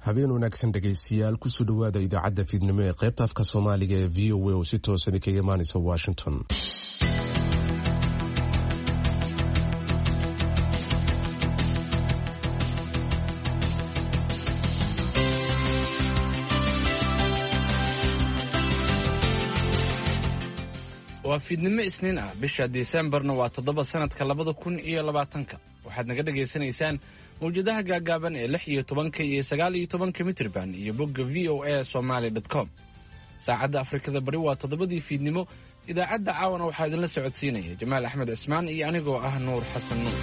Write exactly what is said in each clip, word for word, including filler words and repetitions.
habeen wanaagsan dhegaystayaal kusoo dhawaada idaacadda fiidnimo ee qaybta afka soomaaliga ee v o a oo si toosan kaga imaanaysa Washington. waa fiidnimo isniin ah bisha Diseembarna waa toddoba sanadka labada kun iyo labaatanka. waxaad naga dhageysanaysaan mawjadaha gaagaaban ee lix iyo tobanka iyo sagaal iyo tobanka mitirban iyo bogga v o a somali dot com. saacadda Afrikada Bari waa toddobadii fiidnimo. idaacadda caawana waxaa idinla socodsiinaya Jamaal Axmed Cismaan iyo anigoo ah Nuur Xasan Nuur.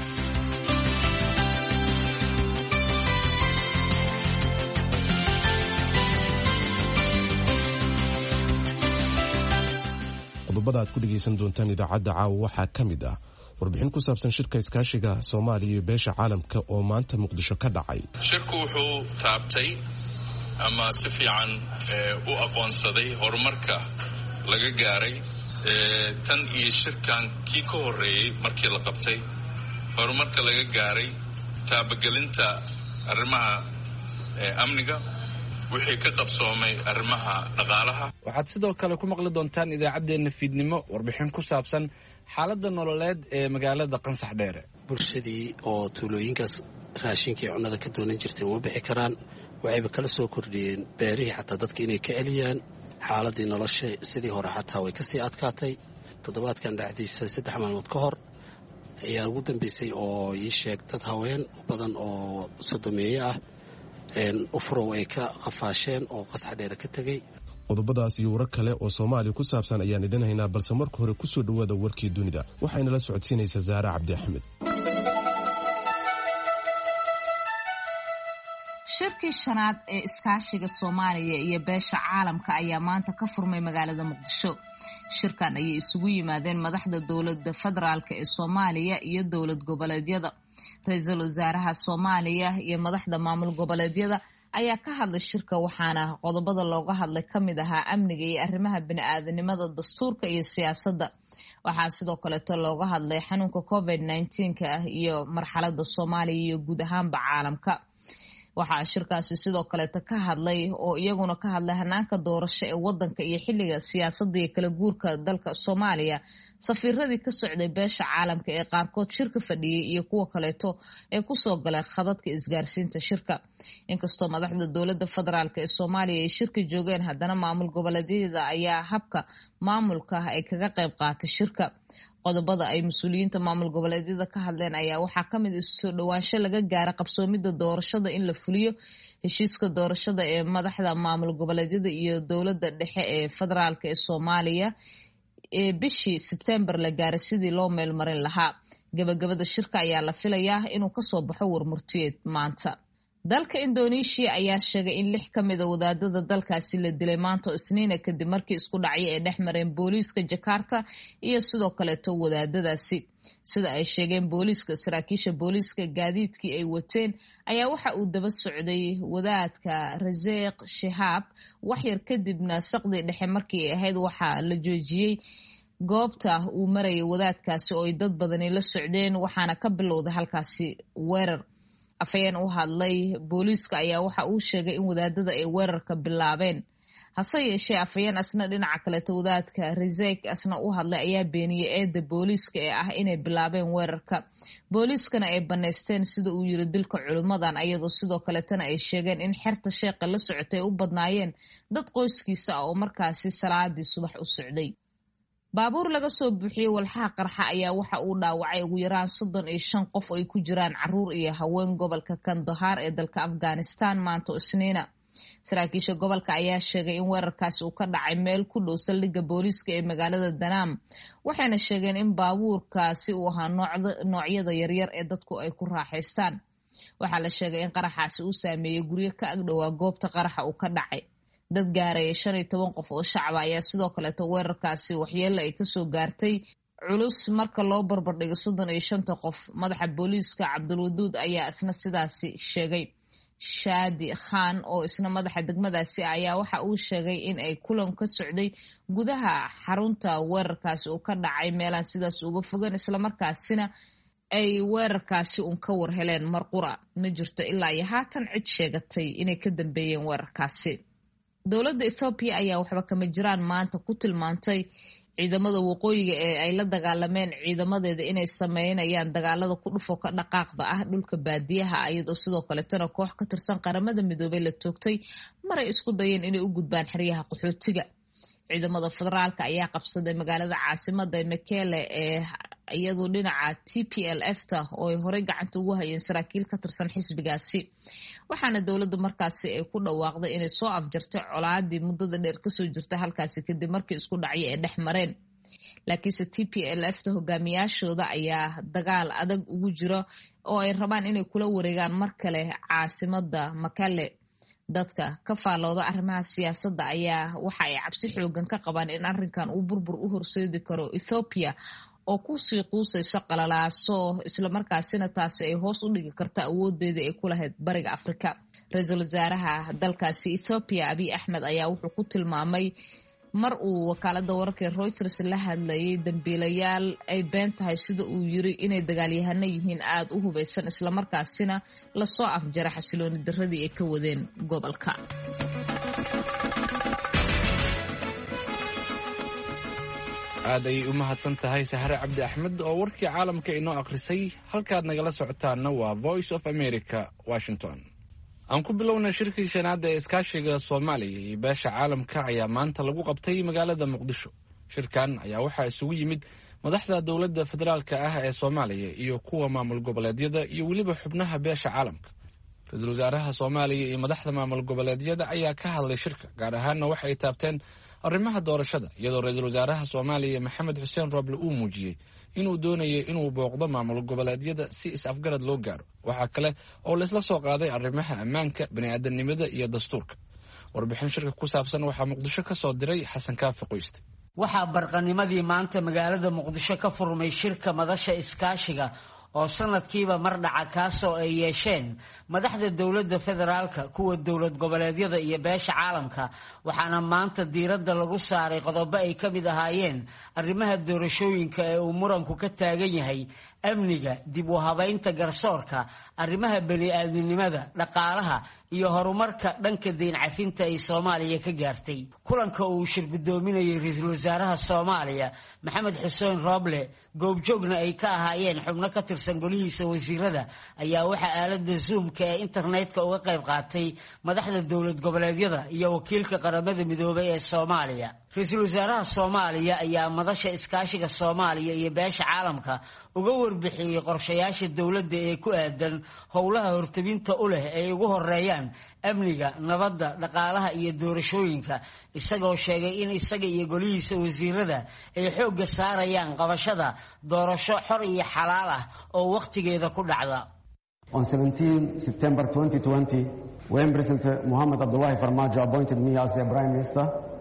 qodobada aad ku dhageysan doontaan idaacadda caawa waxaa ka mid ah warbixin ku saabsan shirka iskaashiga Soomaaliya iyo beesha caalamka oo maanta Muqdisho ka dhacay. shirku wuxuu taabtay ama si fiican u aqoonsaday horumarka laga gaaray tan iyo shirkan kii ka horeeyay markii la qabtay, horumarka laga gaaray taabagelinta arrimaha amniga, wixii ka qabsoomay arrimaha dhaqaalaha. waxaad sidoo kale ku maqli doontaan idaacaddeenna fiidnimo warbixin ku saabsan xaaladda nololeed ee magaalada Qansax Dheere. bulshadii oo tuulooyinkaas raashinkii cunnada ka doonan jirtay uma bixi karaan, waxayba kala soo kordhiyeen beerihii xataa dadka inay ka celiyaan. xaaladii nolosha sidii hore xataa way kasii adkaatay. toddobaadkan dhacdiisa saddex maalmood ka hor ayaa ugu dambeysay oo ii sheeg dad haween badan oo sodomeeye ah ufurow ay ka qafaasheen oo Qansax Dheere ka tegey. qodobadaas iyo warar kale oo Soomaaliya ku saabsan ayaan idin haynaa, balse marka hore kusoo dhawaada warkii dunida. waxayna la socodsiinaysaa Zaara Cabdi Axmed. shirkii shanaad ee iskaashiga Soomaaliya iyo beesha caalamka ayaa maanta ka furmay magaalada Muqdisho. shirkan ayay isugu yimaadeen madaxda dowladda federaalka ee Soomaaliya iyo dowlad goboleedyada. ra-iisul wasaaraha Soomaaliya iyo madaxda maamul goboleedyada ayaa ka hadlay shirka, waxaana qodobada looga hadlay ka mid ahaa amniga iyo arrimaha bini'aadanimada, dastuurka iyo siyaasadda. waxaa sidoo kaleeto looga hadlay xanuunka covid nineteen-ka ah iyo marxaladda Soomaaliya iyo guud ahaanba caalamka. waxaa shirkaasi sidoo kaleeto ka hadlay oo iyaguna ka hadlay hanaanka doorasho ee wadanka iyo xilliga siyaasadda iyo kala guurka dalka Soomaaliya. safiiradii ka socday beesha caalamka ee qaarkood shirka fadhiyay iyo kuwa kaleeto ee kusoo galay khadadka isgaarsiinta shirka. inkastoo madaxda dowladda federaalk ee Soomaaliya ay shirka joogeen, haddana maamul goboleedyada ayaa habka maamulka ay kaga qayb qaatay shirka. qodobada ay mas-uuliyiinta maamul goboleedyada ka hadleen ayaa waxaa ka mid isu soo dhawaansho laga gaara qabsoomidda doorashada in la fuliyo, heshiiska doorashada ee madaxda maamul goboleedyada iyo dowladda dhexe ee federaalk ee Soomaaliya ee bishii Sebtembar la gaaray sidii loo meelmarin lahaa. gabagabada shirka ayaa la filayaa inuu kasoo baxo warmurtiyeed maanta. dalka Indonesia ayaa sheegay in lix ka mid a wadaadada dalkaasi la dilay maanta Isniina kadib markii isku dhacyo ay dhex mareen booliiska Jakarta iyo sidoo kaleeto wadaadadaasi. sida ay sheegeen booliiska, saraakiisha booliiska gaadiidkii ay wateen ayaa waxa uu daba socday wadaadka Razeeq Shihab. waxyar kadibna saqdi dhexe markii ay ahayd waxaa la joojiyey goobta uu marayay wadaadkaasi oo ay dad badani la socdeen, waxaana ka bilowday halkaasi weerar. afayeen u hadlay booliiska ayaa waxa uu sheegay in wadaadada ay weerarka bilaabeen. hase yeeshee afayeen asna dhinaca kaleeto wadaadka Razeeq asna u hadlay ayaa beeniyey eedda booliiska ee ah inay bilaabeen weerarka. booliiskana ay banaysteen sida uu yiri dilka culimmadan, ayadoo sidoo kaletana ay sheegeen in xerta sheeqa la socotay u badnaayeen dad qoyskiisa ah oo markaasi salaadii subax u socday. baabuur laga soo buuxiyey walxaha qarxa ayaa waxa uu dhaawacay ugu yaraan soddon iyo shan qof oo ay ku jiraan caruur iyo haween gobolka Kandahar ee dalka Afghanistan maanta Isniina. saraakiisha gobolka ayaa sheegay in weerarkaasi uu ka dhacay meel ku dhow saldhigga booliiska ee magaalada Danaam, waxayna sheegeen in baabuurkaasi uu ahaa noocyada yaryar ee dadku ay ku raaxaystaan. waxaa la sheegay in qaraxaasi uu saameeyey guryo ka agdhowaa goobta qaraxa uu ka dhacay. dad gaaraya shan iyo toban qof oo shacab ayaa sidoo kaleeto weerarkaasi waxyeello ay kasoo gaartay culus marka loo barbardhigo soddon iyo shanta qof. madaxa booliiska Cabdulwaduud ayaa isna sidaasi sheegay. Shaadi Khan oo isna madaxa degmadaasi ayaa waxa uu sheegay in ay kulan ka socday gudaha xarunta weerarkaasi uu ka dhacay meelaan sidaas uga fogan, islamarkaasina ay weerarkaasi uun ka war heleen mar qura. ma jirto ilaa iyo haatan cid sheegatay inay ka dambeeyeen weerarkaasi. dowladda Ethiopia ayaa waxba kama jiraan maanta ku tilmaantay ciidamada waqooyiga ee ay la dagaalameen ciidamadeeda inay sameynayaan dagaalada ku dhufo ka dhaqaaqda ah dhulka baadiyaha, iyadoo sidoo kale tana koox ka tirsan qaramada midoobay la toogtay maray isku dayeen inay u gudbaan xeryaha qaxootiga. ciidamada federaalka ayaa qabsaday magaalada caasimada Mekele ee iyadoo dhinaca T P L F ta oo ay horey gacanta ugu hayeen saraakiil ka tirsan xisbigaasi. waxaana dowladda markaasi ay ku dhawaaqday inay soo afjartay colaadii muddada dheer kasoo jirta halkaasi kadib markii isku dhacyo ay dhex mareen. laakiinse T P L F ta hogaamiyaashooda ayaa dagaal adag ugu jira oo ay rabaan inay kula wareegaan mar kale caasimada Mekele. dadka ka faalooda arrimaha siyaasadda ayaa waxa ay cabsi xoogan ka qabaan in arrinkan uu burbur u horseedi karo Ethiopia oo ku sii quusayso qalalaaso, isla markaasina taasi ay hoos u dhigi karta awoodeeda ay ku lahayd bariga Afrika. ra-iisul wasaaraha dalkaasi Ethiopia Abiy Ahmed ayaa wuxuu ku tilmaamay mar uu wakaalada wararka Reuters la hadlayay dambiilayaal ay been tahay sida uu yiri inay dagaalyahano yihiin aad u hubeysan, isla markaasina la soo afjara xasilooni darradii ay ka wadeen gobolka. aad ay u mahadsan tahay Sahre Cabdi Axmed oo warkii caalamka inoo akhrisay. halkaad nagala socotaana waa Voice of America, Washington. aan ku bilownay shirkii shanaad ee iskaashiga Soomaaliya iyo beesha caalamka ayaa maanta lagu qabtay magaalada Muqdisho. shirkan ayaa waxaa isugu yimid madaxda dowladda federaalka ah ee Soomaaliya iyo kuwa maamul goboleedyada iyo weliba xubnaha beesha caalamka. ra-iisul wasaaraha Soomaaliya iyo madaxda maamul goboleedyada ayaa ka hadlay shirka, gaar ahaanna waxay taabteen arrimaha doorashada, iyadoo ra-iisul wasaaraha Soomaaliya Maxamed Xuseen Roble uu muujiyey inuu doonayo inuu booqdo maamul goboleedyada si is-afgarad loo gaaro. waxaa kale oo la isla soo qaaday arrimaha ammaanka, bini'aadanimada iyo dastuurka. warbixin shirka ku saabsan waxaa Muqdisho ka soo diray Xasan Kaafi Qoyste. waxaa barqanimadii maanta magaalada Muqdisho ka furmay shirka madasha iskaashiga oo sanadkiiba mar dhaca kaasoo ay yeesheen madaxda dowladda federaalka, kuwa dowlad goboleedyada iyo beesha caalamka. waxaana maanta diiradda lagu saaray qodobo ay ka mid ahaayeen arrimaha doorashooyinka ee uu muranku ka taagan yahay, amniga, dib u habaynta garsoorka, arrimaha bani'aadminimada, dhaqaalaha iyo horumarka dhanka deyn cafinta ay Soomaaliya ka gaartay. kulanka uu shir gudoominayay ra-iisul wasaaraha Soomaaliya Maxamed Xuseen Roble, goobjoogna ay ka ahaayeen xubno ka tirsan golihiisa wasiirada, ayaa waxaa aalada Zoom-ka ee internetka uga qayb qaatay madaxda dowlad goboleedyada iyo wakiilka qaramada midoobay ee Soomaaliya. ra-iisul wasaaraha Soomaaliya ayaa madasha iskaashiga Soomaaliya iyo beesha caalamka uga warbixiyay qorshayaasha dowladda ee ku aadan howlaha hortabinta u leh ee ugu horeeyaan amniga, nabadda, dhaqaalaha iyo doorashooyinka, isagoo sheegay in isaga iyo golihiisa wasiirada ay xoogga saarayaan qabashada doorasho xor iyo xalaal ah oo waqtigeeda ku dhacda. On seventeenth September twenty twenty, when President Mohamed Abdullahi Farmaajo appointed me as the Prime Minister,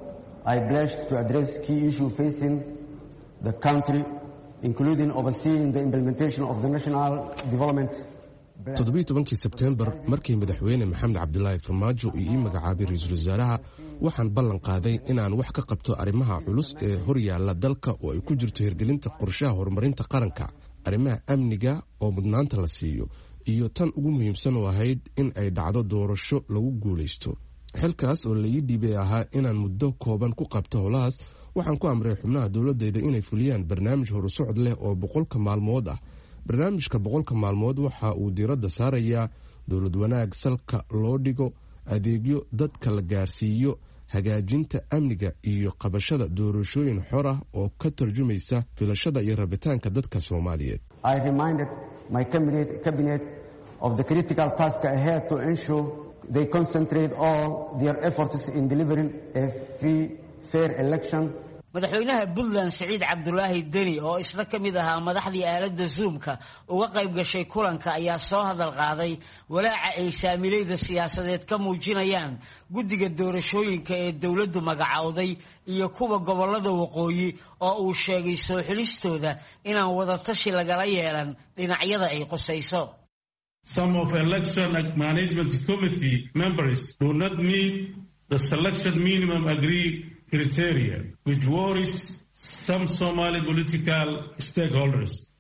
I pledged to address key issues facing the country, including overseeing the implementation of the National Development Plan. toddobiyo tobankii Sebtembar markii madaxweyne Maxamed Cabdullaahi Farmaajo uu ii magacaabay ra-iisul wasaaraha, waxaan ballan qaaday inaan wax ka qabto arrimaha culus ee hor yaalla dalka oo ay ku jirto hirgelinta qorshaha horumarinta qaranka, arrimaha amniga oo mudnaanta la siiyo, iyo tan ugu muhiimsan oo ahayd in ay dhacdo doorasho lagu guulaysto. xilkaas oo la ii dhiibay ahaa inaan muddo kooban ku qabto howlahaas, waxaan ku amray xubnaha dowladdeeda inay fuliyaan barnaamij horusocod leh oo boqolka maalmood ah. barnaamijka boqolka maalmood waxa uu diiradda saarayaa dowlad wanaag salka loo dhigo, adeegyo dadka la gaarsiiyo, hagaajinta amniga iyo qabashada doorashooyin xor ah oo ka tarjumaysa filashada iyo rabitaanka dadka Soomaaliyeed. I reminded my cabinet, cabinet of the critical task ahead to ensure they concentrate all their efforts in delivering a free, fair election. madaxweynaha Puntland Siciid Cabdulaahi Deni oo isla ka mid ahaa madaxdii aalada Zoom-ka uga qayb gashay kulanka ayaa soo hadal qaaday walaaca ay saamilayda siyaasadeed ka muujinayaan guddiga doorashooyinka ee dowladdu magacowday iyo kuwa gobolada waqooyi oo uu sheegay soo xilistooda inaan wada tashi lagala yeelan dhinacyada ay qusayso. Some of election management committee members do not meet the selection minimum agreed criteria, which worries some Somali political stakeholders.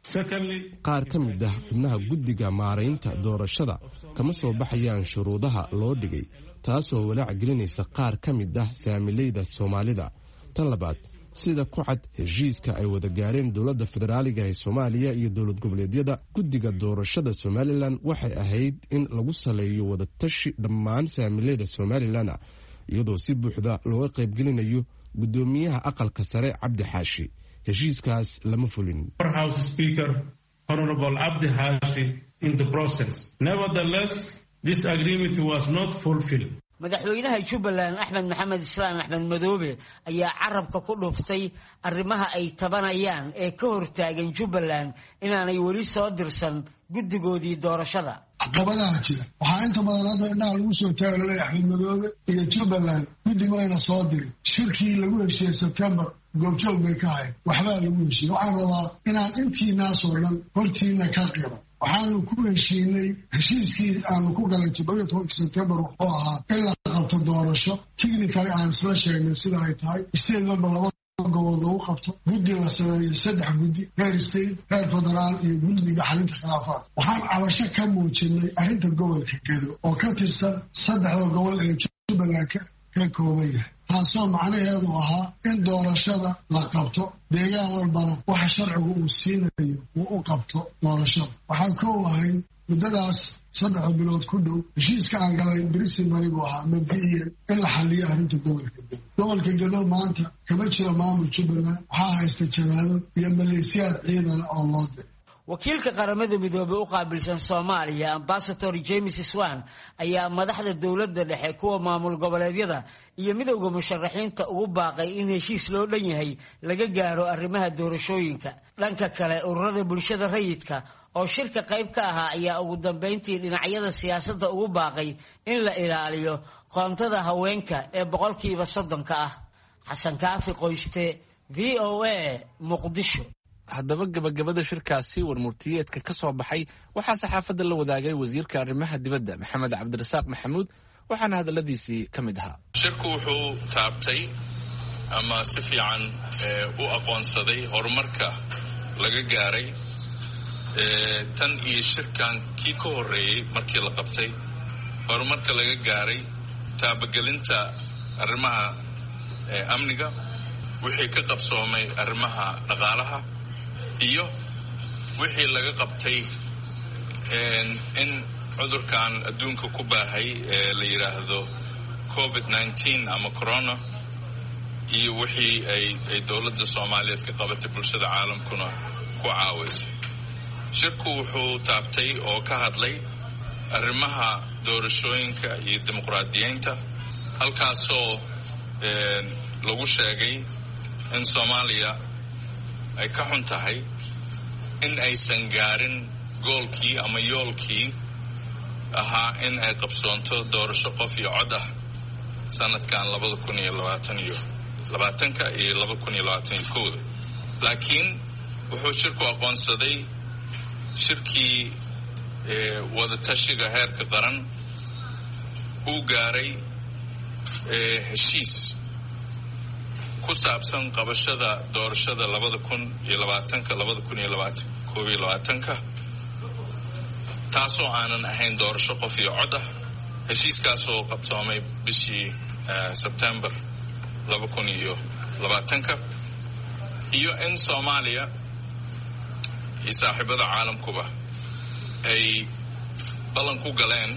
qaar ka mid ah xubnaha guddiga maaraynta doorashada kama soo baxayaan shuruudaha loo dhigay taasoo walaac gelinaysa qaar ka mid ah saamileyda soomaalida. tan labaad, sida ku cad heshiiska ay wada gaareen dowladda federaaliga ee soomaaliya iyo dowlad goboleedyada, guddiga doorashada somalilan waxay ahayd in lagu saleeyo wadatashi dhammaan saamileyda somalilan iyadoo si buuxda looga qaybgelinayo guddoomiyaha aqalka sare cabdi xaashi. heshiiskaas lama fulin. Honorable Abdi Hashi in the process. Nevertheless, this agreement was not fulfilled. madaxweynaha Jubbaland Axmed Maxamed Islaan Axmed Madoobe ayaa carabka ku dhuftay arrimaha ay tabanayaan ee ka hortaagan Jubbaland inaanay weli soo dirsan guddigoodii doorashada. caqabadaha jira waxaa inta badan hadda indhaha lagu soo taagay Axmed Madoobe iyo Jubbaland guddi mayna soo dirin. shirkii lagu heshiiyey September goobjoog bay ka ahayd, waxbaa lagu heshiiyey. waxaan rabaa inaan intiinaas oo dhan hortiina ka qiro. waxaanu ku heshiinay heshiiskii aanu ku galay todoba tobanka September wuxuu ahaa in la qabto doorasho technically aan isla sheegnay sida ay tahay state level laba gobol lagu qabto, guddi la sameeyo saddex guddi, heer state, heer federaal iyo guddiga xalinta khilaafaadka. waxaan cabasho ka muujinay arrinta gobolka Gedo oo ka tirsan saddexda gobol ee Jubbaland ka kooban yahay, taasoo macnaheedu ahaa in doorashada la qabto deegaan walbana waxa sharcigu uu siinayo uu u qabto doorashada. waxaan ka ogahay muddadaas saddex bilood ku dhow heshiiska aan galay principal buu ahaa mabdi'iyan in la xalliyo arrinta gobolka Gedo. gobolka Gedo maanta kama jiro maamul Jubbaland, waxaa haysta jamaado iyo maleesiyaad ciidan oo loo diray. wakiilka qaramada midoobay u qaabilsan Soomaaliya Ambassador James Swan ayaa madaxda dowladda dhexe kuwa maamul goboleedyada iyo midowga musharaxiinta ugu baaqay in heshiis loo dhan yahay laga gaaro arrimaha doorashooyinka. dhanka kale ururada bulshada rayidka oo shirka qayb ka ahaa ayaa ugu dambeyntii dhinacyada siyaasadda ugu baaqay in la ilaaliyo qoontada haweenka ee boqolkiiba soddonka ah. Xasan Kaafi Qoyste, V O A, Muqdisho. haddaba gabagabada shirkaasi warmurtiyeedka ka soo baxay waxaa saxaafadda la wadaagay wasiirka arrimaha dibadda Maxamed Cabdirasaaq Maxamuud, waxaana hadalladiisii ka mid ahaa. shirku wuxuu taabtay ama si fiican u aqoonsaday horumarka laga gaaray tan iyo shirkan kii ka horreeyey markii la qabtay, horumarka laga gaaray taabagelinta arrimaha amniga, wixii ka qabsoomay arrimaha dhaqaalaha iyo wixii laga qabtay in cudurkan adduunka ku baahay ee la yidhaahdo covid nineteen ama corona iyo wixii ay ay dowladda Soomaaliyeed ka qabatay bulshada caalamkuna ku caawisay. shirku wuxuu taabtay oo ka hadlay arrimaha doorashooyinka iyo dimuqraadiyeynta, halkaasoo lagu sheegay in Soomaaliya ay ka xun tahay in aysan gaarin goolkii ama yoolkii ahaa in ay qabsoonto doorasho qof iyo cod ah sanadkan labada kun iyo labaatan iyo labaatanka iyo laba kun iyo labaatan iyo kowda. laakiin wuxuu shirku aqoonsaday shirkii wadatashiga heerka qaran uu gaaray heshiis ku saabsan qabashada doorashada labada kun iyo labaatanka labada kun iyo labaatan koob iyo labaatanka, taasoo aanan ahayn doorasho qof iyo cod ah. heshiiskaasoo qabsoomay bishii September laba kun iyo labaatanka, iyo in Soomaaliya iyo saaxiibada caalamkuba ay ballan ku galeen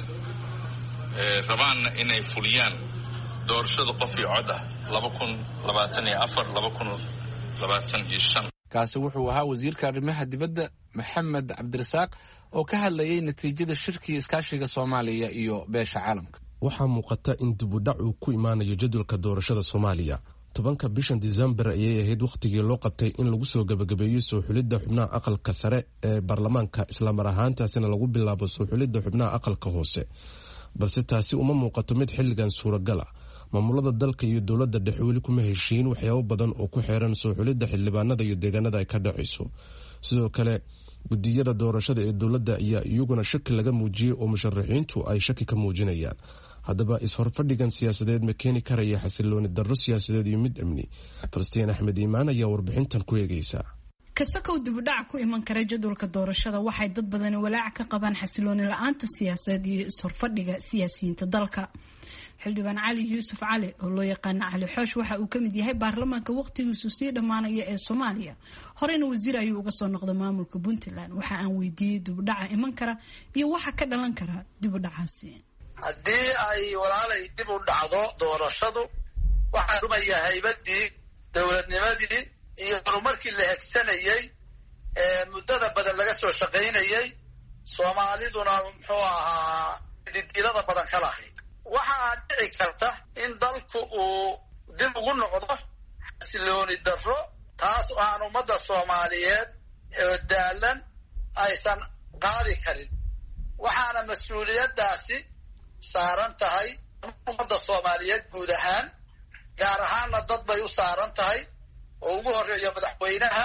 rabaanna inay fuliyaan doorashada qof iyo cod ah laba kun labaatan iyo afar laba kun labaatan iyo shan. kaasi wuxuu ahaa wasiirka arrimaha dibadda Maxamed Cabdirasaaq oo ka hadlayay natiijada shirkii iskaashiga Soomaaliya iyo beesha caalamka. waxaa muuqata in dib u dhac uu ku imaanayo jadwalka doorashada Soomaaliya. tobanka bishan December ayay ahayd waqtigii loo qabtay in lagu soo gabagabeeyo soo xulidda xubnaha aqalka sare ee baarlamaanka, isla mar ahaantaasina lagu bilaabo soo xulidda xubnaha aqalka hoose, balse taasi uma muuqato mid xilligan suuragal ah. maamulada dalka iyo dowladda dhexe weli kuma heshiin waxyaabo badan oo ku xeeran soo xulidda xildhibaanada iyo deegaanada ay ka dhacayso. sidoo kale gudiyada doorashada ee dowladda ayaa iyaguna shaki laga muujiyey oo musharaxiintu ay shaki ka muujinayaan. haddaba is-horfadhigan siyaasadeed ma keeni karaya xasilooni darro siyaasadeed iyo mid amni? falastiin axmed iimaan ayaa warbixintan ku eegaysa. kasakow dib u dhac ku iman kara jadwalka doorashada waxay dad badani walaac ka qabaan xasilooni la-aanta siyaasadeed iyo is-horfadhiga siyaasiyiinta dalka. xildhibaan cali yuusuf cali oo loo yaqaano cali xoosh waxa uu ka mid yahay baarlamaanka waqtigiisu sii dhammaanaya ee Soomaaliya, horeyna wasiir ayuu uga soo noqday maamulka Puntland. waxa aan weydiiyey dib u dhaca iman kara iyo waxa ka dhalan kara dib u dhacaasi. haddii ay walaalay dib u dhacdo doorashadu waxaa rumayaa haybadii dowladnimadii iyo horumarkii la hegsanayay ee muddada badan laga soo shaqaynayay Soomaaliduna muxuu ahaa didilada badan ka lahayd. waxaa dhici karta in dalku uu dib ugu noqdo xasilooni darro, taas oo aan ummadda Soomaaliyeed ee daalan aysan qaadi karin. waxaana mas-uuliyaddaasi saaran tahay ummadda Soomaaliyeed guud ahaan, gaar ahaanna dad bay u saaran tahay oo ugu horeeyo madaxweynaha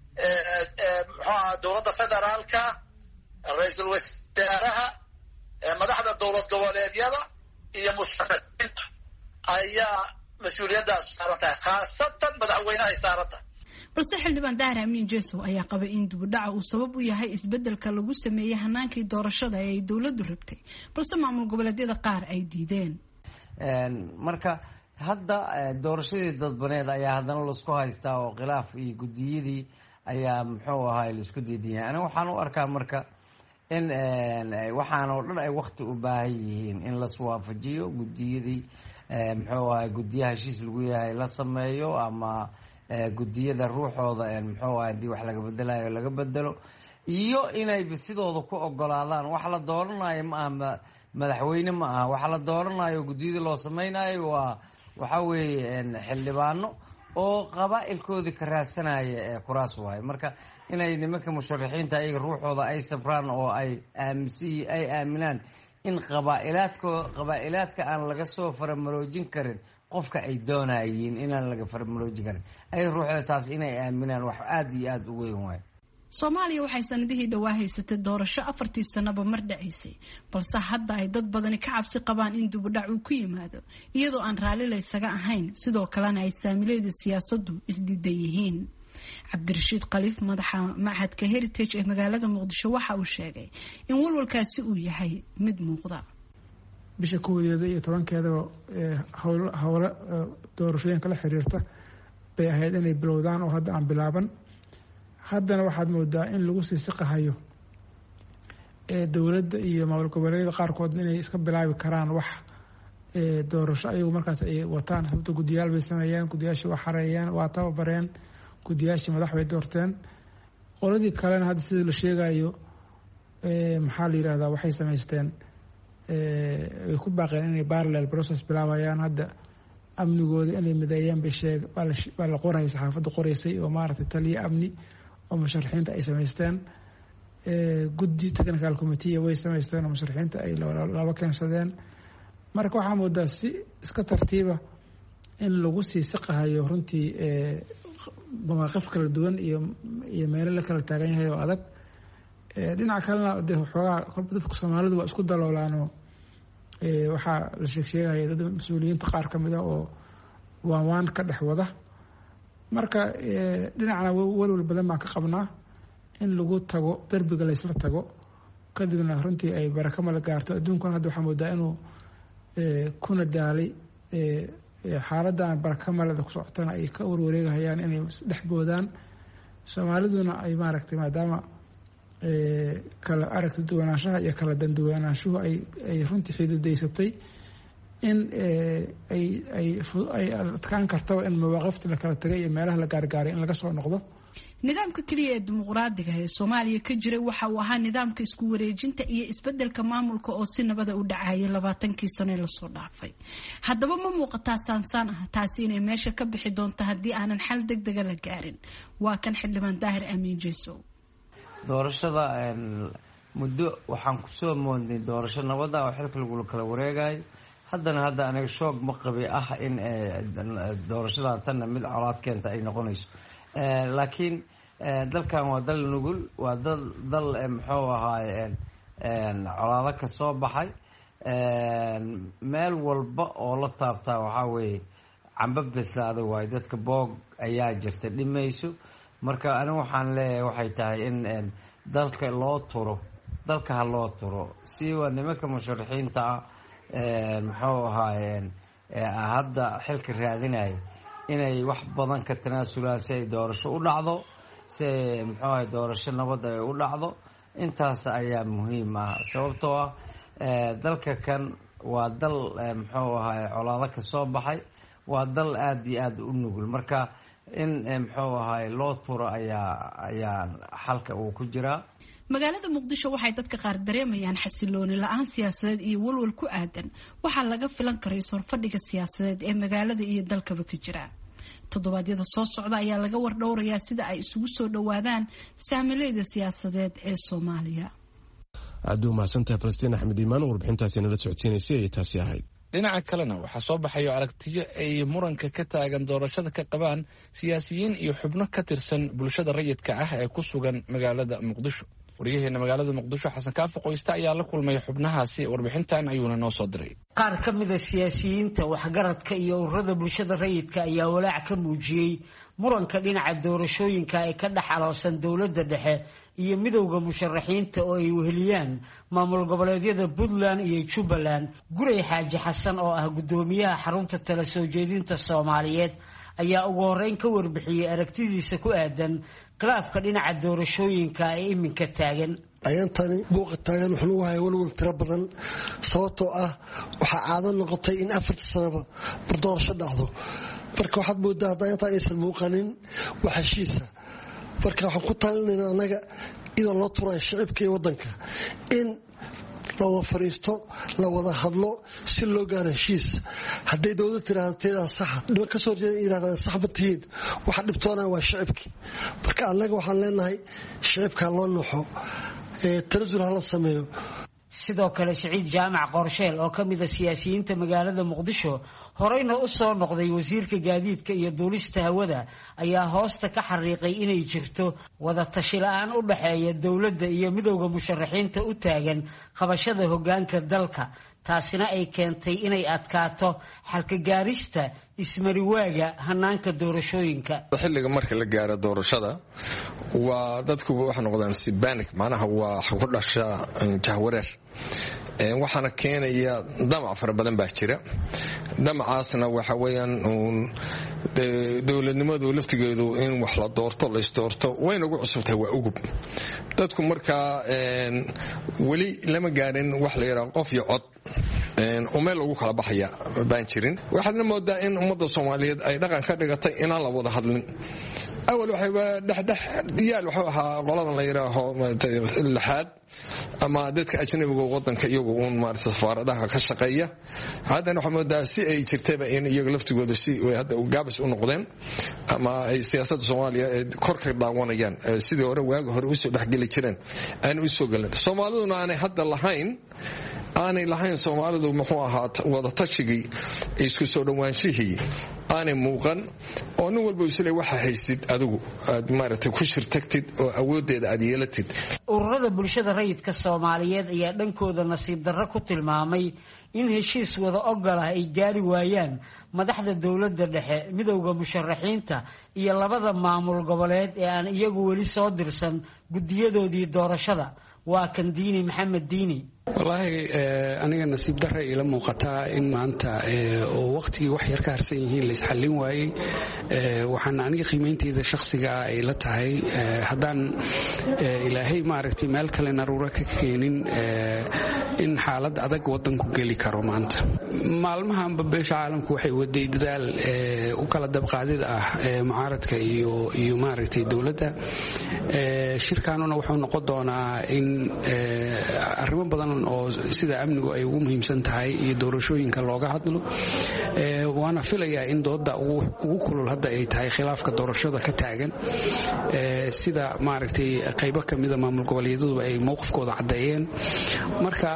muxuu ahaa dowladda federaalka, ra-iisul wasaaraha, madaxda dowlad goboleedyada iyo musharaxiinta ayaa mas-uuliyaddaas saaran tahay, khaasatan madaxweynaha ay saaran tahay. balse xildhibaan Daahir Amiin Jeesow ayaa qaba in dib u dhaca uu sabab u yahay isbedelka lagu sameeyay hanaankii doorashada ee ay dowladdu rabtay, balse maamul goboleedyada qaar ay diideen. marka hadda doorashadii dadbaneed ayaa haddana laisku haystaa oo khilaaf iyo guddiyadii ayaa muxuu ahaa laisku diidan yahay. aniga waxaan u arkaa marka in waxaan oo dhan ay wakti u baahan yihiin in las waafajiyo guddiyadii muxuu ahay guddiyaha heshiis lagu yahay la sameeyo, ama guddiyada ruuxooda muxuu ahay hadii wax laga bedelayo laga bedelo, iyo inay sidooda ku ogolaadaan. wax la dooranayo ma aha madaxweyne, ma aha wax la dooranayo guddiyadii loo sameynayo waa waxa weeye xildhibaano oo qabaa-ilkoodii ka raadsanaya kuraas waayo. marka inay nimanka musharaxiinta ayaga ruuxooda ay sabraan oo ay aaminsan ay aaminaan in qabaa-ilaadko qabaa-ilaadka aan laga soo faramaroojin karin qofka ay doonayeen inaan laga faramaroojin karin, ay ruuxda taas inay aaminaan wax aada iyo aada u weyn waayo. Soomaaliya waxay sanadihii dhawaa haysatay doorasho afartii sanaba mar dhacaysay, balse hadda ay dad badani ka cabsi qabaan in dib u dhac uu ku yimaado iyadoo aan raalli la isaga ahayn, sidoo kalena ay saamileeda siyaasaddu isdiidan yihiin. cabdirashiid khaliif madaxa machadka heritage ee magaalada muqdisho waxa uu sheegay in walwalkaasi uu yahay mid muuqda. bisha koodeeda iyo tobankeeda howlo doorashooyinka la xiriirta bay ahayd inay bilowdaan oo hadda aan bilaaban. haddana waxaad moodaa in lagu sii siqahayo ee dowladda iyo maamul goboleedyada qaarkood inay iska bilaabi karaan wax doorasho ayagu markaas ay wataan. sababta guddiyaal bay sameeyeen, guddiyaashii waa xareeyeen, waa tababareen, guddiyaashii madax bay doorteen. qoladii kalena hadda sida la sheegayo maxaa la yidhahdaa waxay samaysteen ay ku baaqeen inay parallel process bilaabayaan. hadda amnigooda inay mideeyaan bay sheeg baa la qorayay, saxaafadda qoraysay oo maaragtay taliya amni oo musharaxiinta ay samaysteen. guddi technical committee way samaysteen oo musharaxiinta ay laba keensadeen. marka waxaa moodaa si iska tartiiba in lagu sii siqahayo runtii mawaaqif kala duwan iyo iyo meelo la kala taagan yahay oo adag. dhinaca kalena de xoogaa kolba dadka Soomaalidu waa isku daloolaanoo waxaa la sheeg sheegaya dad mas-uuliyiinta qaar ka mid ah oo waan waan ka dhex wada. marka dhinacna walwal badan baan ka qabnaa in lagu tago darbiga laysla tago, kadibna runtii ay barako mala gaarto. adduunkuna hadda waxaa moodaa inuu kuna daalay xaaladan barako malada ku socotana ay ka warwareegahayaan inay dhex boodaan. Soomaaliduna ay maaragtay maadaama kala aragti duwanaanshaha iyo kala danduwanaanshuhu ay ay runtii xididaysatay in ay ay ay adkaan kartaba in mawaaqifta la kala tagay iyo meelaha la gaargaaray in laga soo noqdo. nidaamka kaliya ee dimuqraadiga ee Soomaaliya ka jiray waxa uu ahaa nidaamka isku wareejinta iyo isbedelka maamulka oo si nabad ah u dhacay labaatankii sano ee la soo dhaafay. haddaba ma muuqataa saansaan ah taasi inay meesha ka bixi doonto haddii aanan xal degdeg ah la gaarin. waa kan xildhibaan Daahir Amiin Jeesow. doorashada muddo waxaan ku soo moodnay doorasho nabad ah oo xilka lagu kala wareegayo. haddana hadda aniga shoog ma qabi ah in doorashada tan mid colaad keenta ay noqonayso. laakiin dalkan waa dal nugul, waa dal dal muxuu ahaaye colaado ka soo baxay. meel walba oo la taabtaa waxaa weeye camba beslaada waayo. dadka boog ayaa jirta dhimayso. marka anigu waxaan leeyahay waxay tahay in dalka loo turo dalka ha loo turo si waa nimanka musharaxiinta ah muxuu ahaayeen hadda xilka raadinaya inay wax badan ka tanaasulaan si ay doorasho u dhacdo si ay muxuu ahay doorasho nabad ay u dhacdo intaas ayaa muhiim ah sababtoo ah dalka kan waa dal muxuu ahay colaado ka soo baxay waa dal aada iyo aada u nugul marka in muxuu ahay loo turo ayaa ayaa xalka uu ku jiraa. magaalada muqdisho waxay dadka qaar dareemayaan xasilooni la-aan siyaasadeed iyo walwal ku aadan waxaa laga filan karay sorfadhiga siyaasadeed ee magaalada iyo dalkaba ka jira. toddobaadyada soo socda ayaa laga wardhowrayaa sida ay isugu soo dhowaadaan saamileyda siyaasadeed ee Soomaaliya. aad u mahadsantahay Falastiin Axmed Iimaan warbixintaasi nala socodsiinaysay ay taasi ahayd. dhinaca kalena waxaa soo baxayo aragtiyo ay muranka ka taagan doorashada ka qabaan siyaasiyiin iyo xubno ka tirsan bulshada rayidka ah ee ku sugan magaalada Muqdisho. wariyaheena magaalada Muqdisho Xasan Kaafo Qoysta ayaa la kulmay xubnahaasi warbixintan ayuuna noo soo diray. qaar ka mid ah siyaasiyiinta waxgaradka iyo ururada bulshada rayidka ayaa walaac ka muujiyay muranka dhinaca doorashooyinka ee ka dhaxaloosan dowladda dhexe iyo midowga musharaxiinta oo ay weheliyaan maamul goboleedyada Puntland iyo Jubbaland. Guray Xaaji Xasan oo ah gudoomiyaha xarunta tala soo jeedinta Soomaaliyeed ayaa ugu horeyn ka warbixiyay aragtidiisa ku aadan khilaafka dhinaca doorashooyinka ee iminka taagan. ayantani buuqa taagan wuxuu u hayay walwal tiro badan sababtoo ah waxaa caado noqotay in afarta sanaba bar doorasho dhacdo marka waxaad moodaa hadda ayantan aysan muuqanin wax heshiisa marka waxaan ku talinaynaa annaga iyadoo loo turayo shicibka iyo waddanka in la wada fariisto la wada hadlo si loo gaaro heshiis. hadday dowladda tiraahdo teedaa saxa dhiban ka soo horjeeda yidhahdaan sax ma tihiin waxa dhibtoonaa waa shicibkii marka annaga waxaan leenahay shicibkaa loo nuuxo tanasul hala sameeyo. sidoo kale Siciid Jaamac Qorsheel oo ka mid ah siyaasiyiinta magaalada Muqdisho horeyna u soo noqday wasiirka gaadiidka iyo duulista hawada ayaa hoosta ka xariiqay inay jirto wada tashi la'aan u dhaxeeya dowladda iyo midowga musharaxiinta u taagan qabashada hoggaanka dalka taasina ay keentay inay adkaato xalka gaarista ismariwaaga hanaanka doorashooyinka. xilliga marka la gaaro doorashada waa dadku waxa noqdaan si panic macnaha waa ku dhasha jahwareer waxaana keenaya damac fara badan baa jira. damacaasna waxa weeyaan dowladnimadu laftigeedu in wax la doorto la isdoorto wayna ugu cusubtahay waa ugub dadku markaa weli lama gaarin wax la yidhaha qof iyo cod oo meel lagu kala baxaya baan jirin. waxaadna moodaa in ummadda Soomaaliyeed ay dhaqan ka dhigatay inaan la wada hadlin. awal waxayba dhexdhex yaal wuxuu ahaa qoladan la yidhaaho lixaad ama dadka ajnabiga waddanka iyagu uun maarata safaaradaha ka shaqeeya. haddana waxaa moodaa si ay jirtaba in iyaga laftigooda si hadda gaabis u noqdeen ama ay siyaasadda Soomaaliya kor ka daawanayaan sidii hore waaga hore usoo dhexgeli jireen aan u soo galin. Soomaaliduna aanay hadda lahayn aanay lahayn Soomaalidu muxuu ahaa wada tashigii isku soo dhawaanshihii aanay muuqan oo nin walba isla waxa haysid adigu aad maaragtay ku shirtagtid oo awoodeeda aad yeelatid. ururada bulshada rayidka Soomaaliyeed ayaa dhankooda nasiib darro ku tilmaamay in heshiis wada ogol ah ay gaari waayaan madaxda dowladda dhexe midowga musharaxiinta iyo labada maamul goboleed ee aan iyagu weli soo dirsan gudiyadoodii doorashada. waa kan Diini Maxamed Diini. wallaahi aniga nasiib darro ila muuqataa in maanta oo waqtigii wax yar ka harsan yihiin la isxallin waayey. waxaan aniga qiimaynteeda shakhsiga ah ay la tahay haddaan ilaahay maaragtay meel kale naruuro ka keenin in xaalad adag waddanku geli karo maanta. maalmahanba beesha caalamku waxay waday dadaal u kala dabqaadid ah mucaaradka iyo iyo maaragtay dowladda. shirkaanuna wuxuu noqon doonaa in arrimo badan oo sida amnigu ay ugu muhiimsan tahay iyo doorashooyinka looga hadlo. waana filayaa in dooda ugu kulul hadda ay tahay khilaafka doorashada ka taagan sida maaragtay qaybo ka mida maamul goboleedyadu ay mowqifkooda caddeeyeen. marka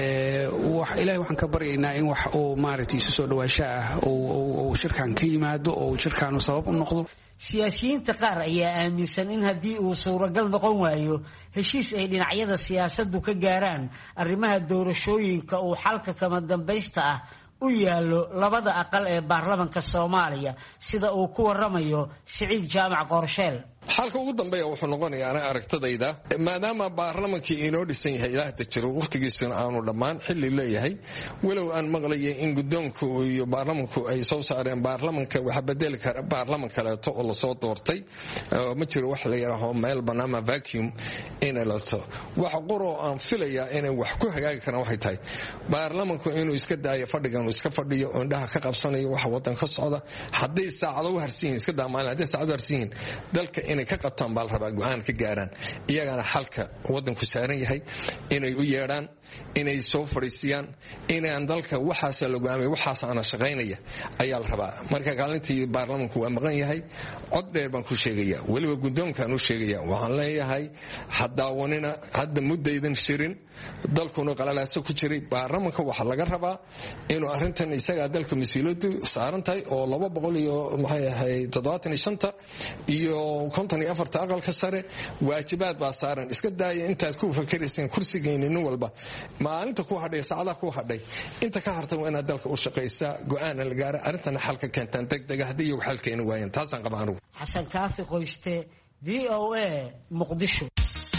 ilaahay waxaan ka baryaynaa in wax oo maaragtay isu soo dhawaasho ah oo shirkan ka yimaado oo shirkaanu sabab u noqdo. siyaasiyiinta qaar ayaa aaminsan in haddii uu suuragal noqon waayo heshiis ay dhinacyada siyaasaddu ka gaaraan arrimaha doorashooyinka uu xalka kama dambaysta ah u yaallo labada aqal ee baarlamanka soomaaliya sida uu ku waramayo siciid jaamac qorsheel. xalka ugu dambeeya wuxuu noqonayaa ana aragtadayda maadaama baarlamankii inoo dhisan yahay ilaahda jiro waqtigiisuna aanu dhammaan xilli leeyahay walow aan maqlayay in guddoonku iyo baarlamanku ay soo saareen baarlamanka waxa bedeli kara baarlaman kaleeto oo lasoo doortay ma jiro wax la yiraahdo meel banaama vacuum in lato waxa qoro aan filayaa inay wax ku hagaagi karaan waxay tahay baarlamanku inuu iska daayo fadhigan iska fadhiyo oo indhaha ka qabsanayo waxa wadan ka socda haddii saacado u harsiin iska daamaan haddii saacado harsiin dalka inay ka qabtaan baa la rabaa go'aan ka gaaraan iyagana xalka wadanku saaran yahay inay u yeedhaan inay soo fariisiyaan inaan dalka waxaas la go'aamay waxaas aan shaqaynaya ayaa la rabaa marka kaalintii baarlamanku waa maqan yahay cod dheer baan ku sheegaya waliba guddoonkan u sheegaya waxaan leeyahay hadaawanina hadda muddaydan shirin dalkuna qalalaasa ku jiray baarlamanka waxa laga rabaa inuu arintan isaga dalka masiiladu saaran tahay oo laba boqol iyo maxay ahayd toddobaatan iyo shan iyo konton iyo afar aqalka sare waajibaad baa saaran iska daaya intaad ku fakarayseen kursigeena nin walba maalinta ku hadhay saacadaha ku hadhay inta ka hartay waa inaad dalka u shaqaysaa go'aan la gaaro arrintan xalka keentaan degdeg haddii iyo xalkeena waayeen taasaan qaba anigu. xasan kaafi qoyste v o a muqdisho.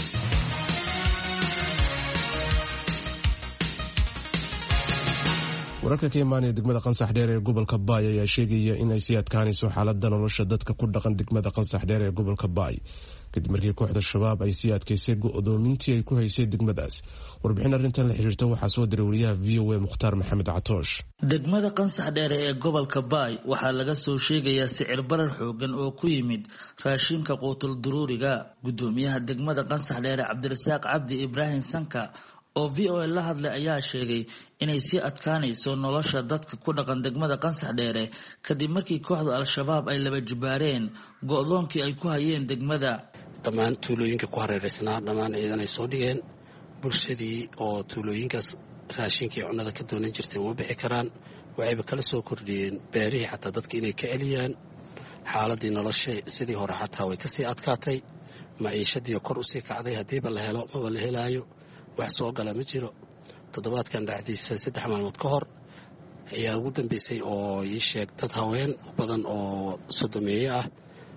wararka ka imaanaya degmada qansax dheer ee gobolka baay ayaa sheegaya in ay sii adkaanayso xaaladda nolosha dadka ku dhaqan degmada qansax dheer ee gobolka baay kadib markii kooxda shabaab ay sii adkaysay go'doomintii ay ku haysay degmadaas. warbixin arrintan la xiriirta waxaa soo diray wariyaha v o a mukhtaar maxamed catoosh. degmada qansax dheer ee gobolka baay waxaa laga soo sheegayaa sicir barar xoogan oo ku yimid raashinka quutul duruuriga. gudoomiyaha degmada qansax dheer cabdirasaaq cabdi ibraahim sanka oo v o a la hadlay ayaa sheegay inay sii adkaanayso nolosha dadka ku dhaqan degmada qansax dheere kadib markii kooxda al-shabaab ay laba jibaareen go'doonkii ay ku hayeen degmada. dhammaan tuulooyinka ku hareeraysnaa dhammaan ciidan ay soo dhigeen bulshadii oo tuulooyinkaas raashinkii cunnada ka doonan jirtay uma bixi karaan waxayba kala soo kordhiyeen beerihii xataa dadka inay ka celiyaan xaaladii nolosha sidii hore xataa way kasii adkaatay maciishadii kor usii kacday haddiiba la helo maba la helaayo wax soo gala ma jiro. toddobaadkan dhacdiisa saddex maalmood ka hor ayaa ugu dambeysay oo ii sheeg dad haween badan oo sodomeeye ah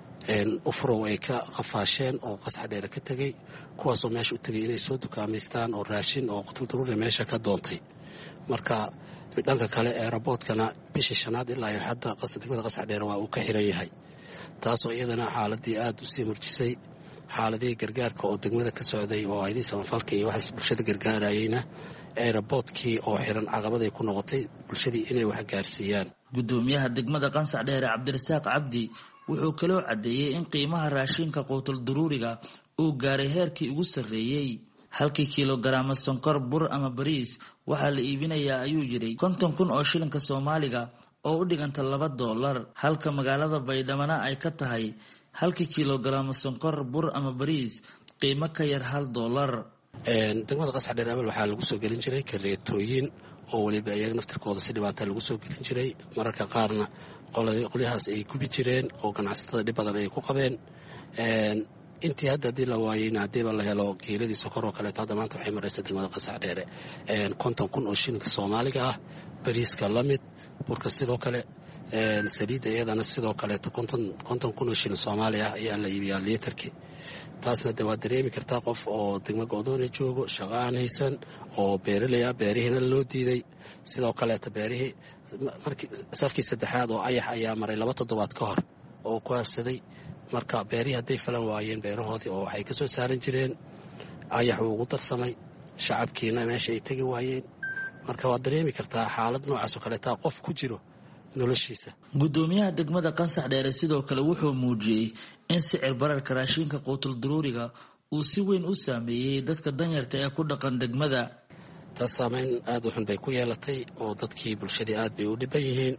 ufurow ay ka qafaasheen oo qasxa dheere ka tegey kuwaasoo meesha u tegay inay soo dukaamaystaan oo raashin oo qutul daruuri meesha ka doontay. marka dhanka kale eeraboodkana bishii shanaad ilaa iyo hadda degmada qasxa dheere waa uu ka xiran yahay taasoo iyadana xaaladii aad u sii murjisay. xaaladihii gargaarka oo degmada ka socday oo aydii samafalka iyo waxaas bulshada gargaarayeyna eeraboodkii oo xiran caqabaday ku noqotay bulshadii inay wax gaarsiiyaan. gudoomiyaha degmada qansax dheere cabdirasaaq cabdi wuxuu kaloo caddeeyey in qiimaha raashinka quutul duruuriga uu gaaray heerkii ugu sarreeyey. halkii kiilogaraama sonkor bur ama bariis waxaa la iibinayaa ayuu yidhi konton kun oo shilinka soomaaliga oo u dhiganta laba doolar halka magaalada baydhamana ay ka tahay halkii kiilogaraama sonkor bur ama bariis qiimo ka yar hal doolar. degmada qasxa dheer abal waxaa lagu soo gelin jiray kareetooyin oo weliba iyaga naftirkooda si dhibaata lagu soo gelin jiray mararka qaarna qolyahaas ay gubi jireen oo ganacsatada dhib badan ay ku qabeen. intii hadda haddii la waayeyna haddiiba la helo geeladii sokor oo kaleeto hadda maanta waxay maraysa degmada qasxa dheere konton kun oo shilinka soomaaliga ah bariiska la mid burka sidoo kale saliidda iyadana sidoo kaleeto konton kun oo shilin soomaali ah ayaa la iibiyaa liitarkii. taasna de waad dareemi kartaa qof oo degmo go'doona joogo shaqo aan haysan oo beeraley ah beerihiina loo diiday sidoo kaleeto beerihii markii safkii saddexaad oo ayax ayaa maray laba toddobaad ka hor oo ku habsaday. marka beerihii hadday falan waayeen beerahoodii oo waxay ka soo saaran jireen ayax uu ugu darsamay shacabkiina meesha ay tegi waayeen. marka waad dareemi kartaa xaalad noocaasoo kaleetaa qof ku jiro noloshiisa. gudoomiyaha degmada qansax dheere sidoo kale wuxuu muujiyey in sicir bararka raashinka quutul duruuriga uu si weyn u saameeyey dadka danyarta ee ku dhaqan degmada. taas saameyn aad u xun bay ku yeelatay oo dadkii bulshadii aad bay u dhiban yihiin.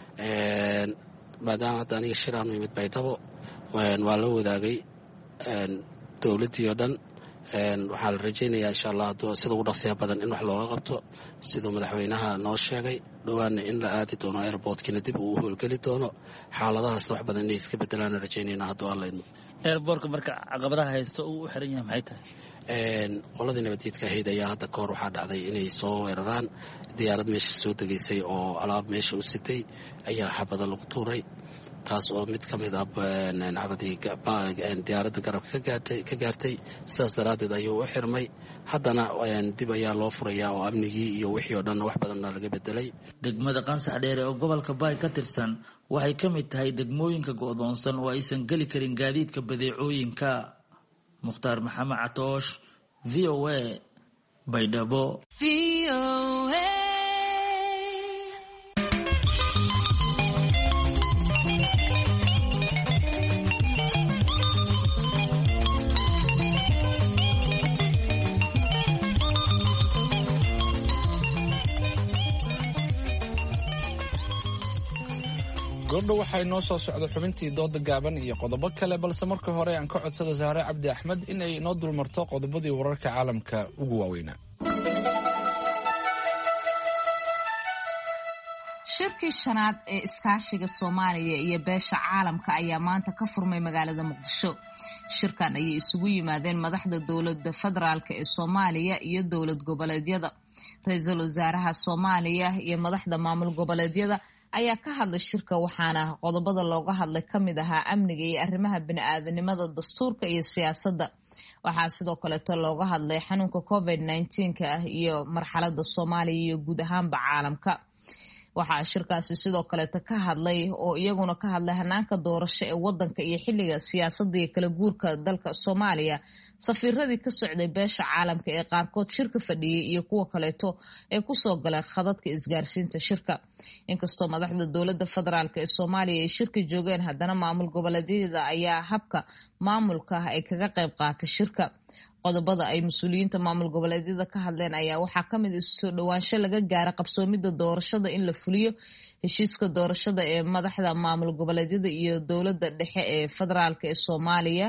maadaama hadda aniga shir aanu yimid baydhabo waa la wadaagay dowladdii oo dhan waxaa la rajaynayaa insha allah sida ugu dhaqsiya badan in wax looga qabto siduu madaxweynaha noo sheegay dhowaana in la aadi doono airboortkina dib uu howlgeli doono xaaladahaasna wax badan inay iska bedelaan rajaynayna hadduu alla idmo airboortka marka caqabadaha haysto uu u xiran yahay maxay tahay qoladii nabadgeedka ahayd ayaa hadda kahor waxaa dhacday inay soo weeraraan diyaarad meesha soo degaysay oo alaab meesha u sitay ayaa xabada lagu tuuray taas oo mid ka mid ah cabadii diyaaradda garabka ka gaartay sidaas daraaddeed ayuu u xirmay haddana dib ayaa loo furayaa oo amnigii iyo wixii oo dhanna wax badanna laga bedelay degmada qansax dheere oo gobolka baay ka tirsan waxay ka mid tahay degmooyinka go'doonsan oo aysan geli karin gaadiidka badeecooyinka mukhtaar maxamed catoosh v o a baydhabo goordhow waxaa inoo soo socda xubintii dooda gaaban iyo qodobo kale balse marka hore aan ka codsada sahre cabdi axmed in ay inoo dulmarto qodobadii wararka caalamka ugu waaweynaa. shirkii shanaad ee iskaashiga Soomaaliya iyo beesha caalamka ayaa maanta ka furmay magaalada Muqdisho. shirkan ayay isugu yimaadeen madaxda dowladda federaalka ee Soomaaliya iyo dowlad goboleedyada. Ra'iisul Wasaaraha Soomaaliya iyo madaxda maamul goboleedyada ayaa ka hadlay shirka waxaana qodobada looga hadlay ka mid ahaa amniga iyo arrimaha bini'aadanimada, dastuurka iyo siyaasadda. waxaa sidoo kaleeto looga hadlay xanuunka covid nineteen ka ah iyo marxaladda Soomaaliya iyo guud ahaanba caalamka. waxaa shirkaasi sidoo kaleeto ka hadlay oo iyaguna ka hadlay hanaanka doorasho ee wadanka iyo xilliga siyaasadda iyo kala guurka dalka Soomaaliya. safiiradii ka socday beesha caalamka ee qaarkood shirka fadhiyay iyo kuwa kaleeto ee kusoo galay khadadka isgaarsiinta shirka. inkastoo madaxda dowladda federaalk ee Soomaaliya ay shirka joogeen, haddana maamul goboleedyada ayaa habka maamulka ay kaga qayb qaatay shirka. qodobada ay mas-uuliyiinta maamul goboleedyada ka hadleen ayaa waxaa ka mid isu soo dhowaansho laga gaara qabsoomidda doorashada in la fuliyo heshiiska doorashada ee madaxda maamul goboleedyada iyo dowladda dhexe ee federaalk ee Soomaaliya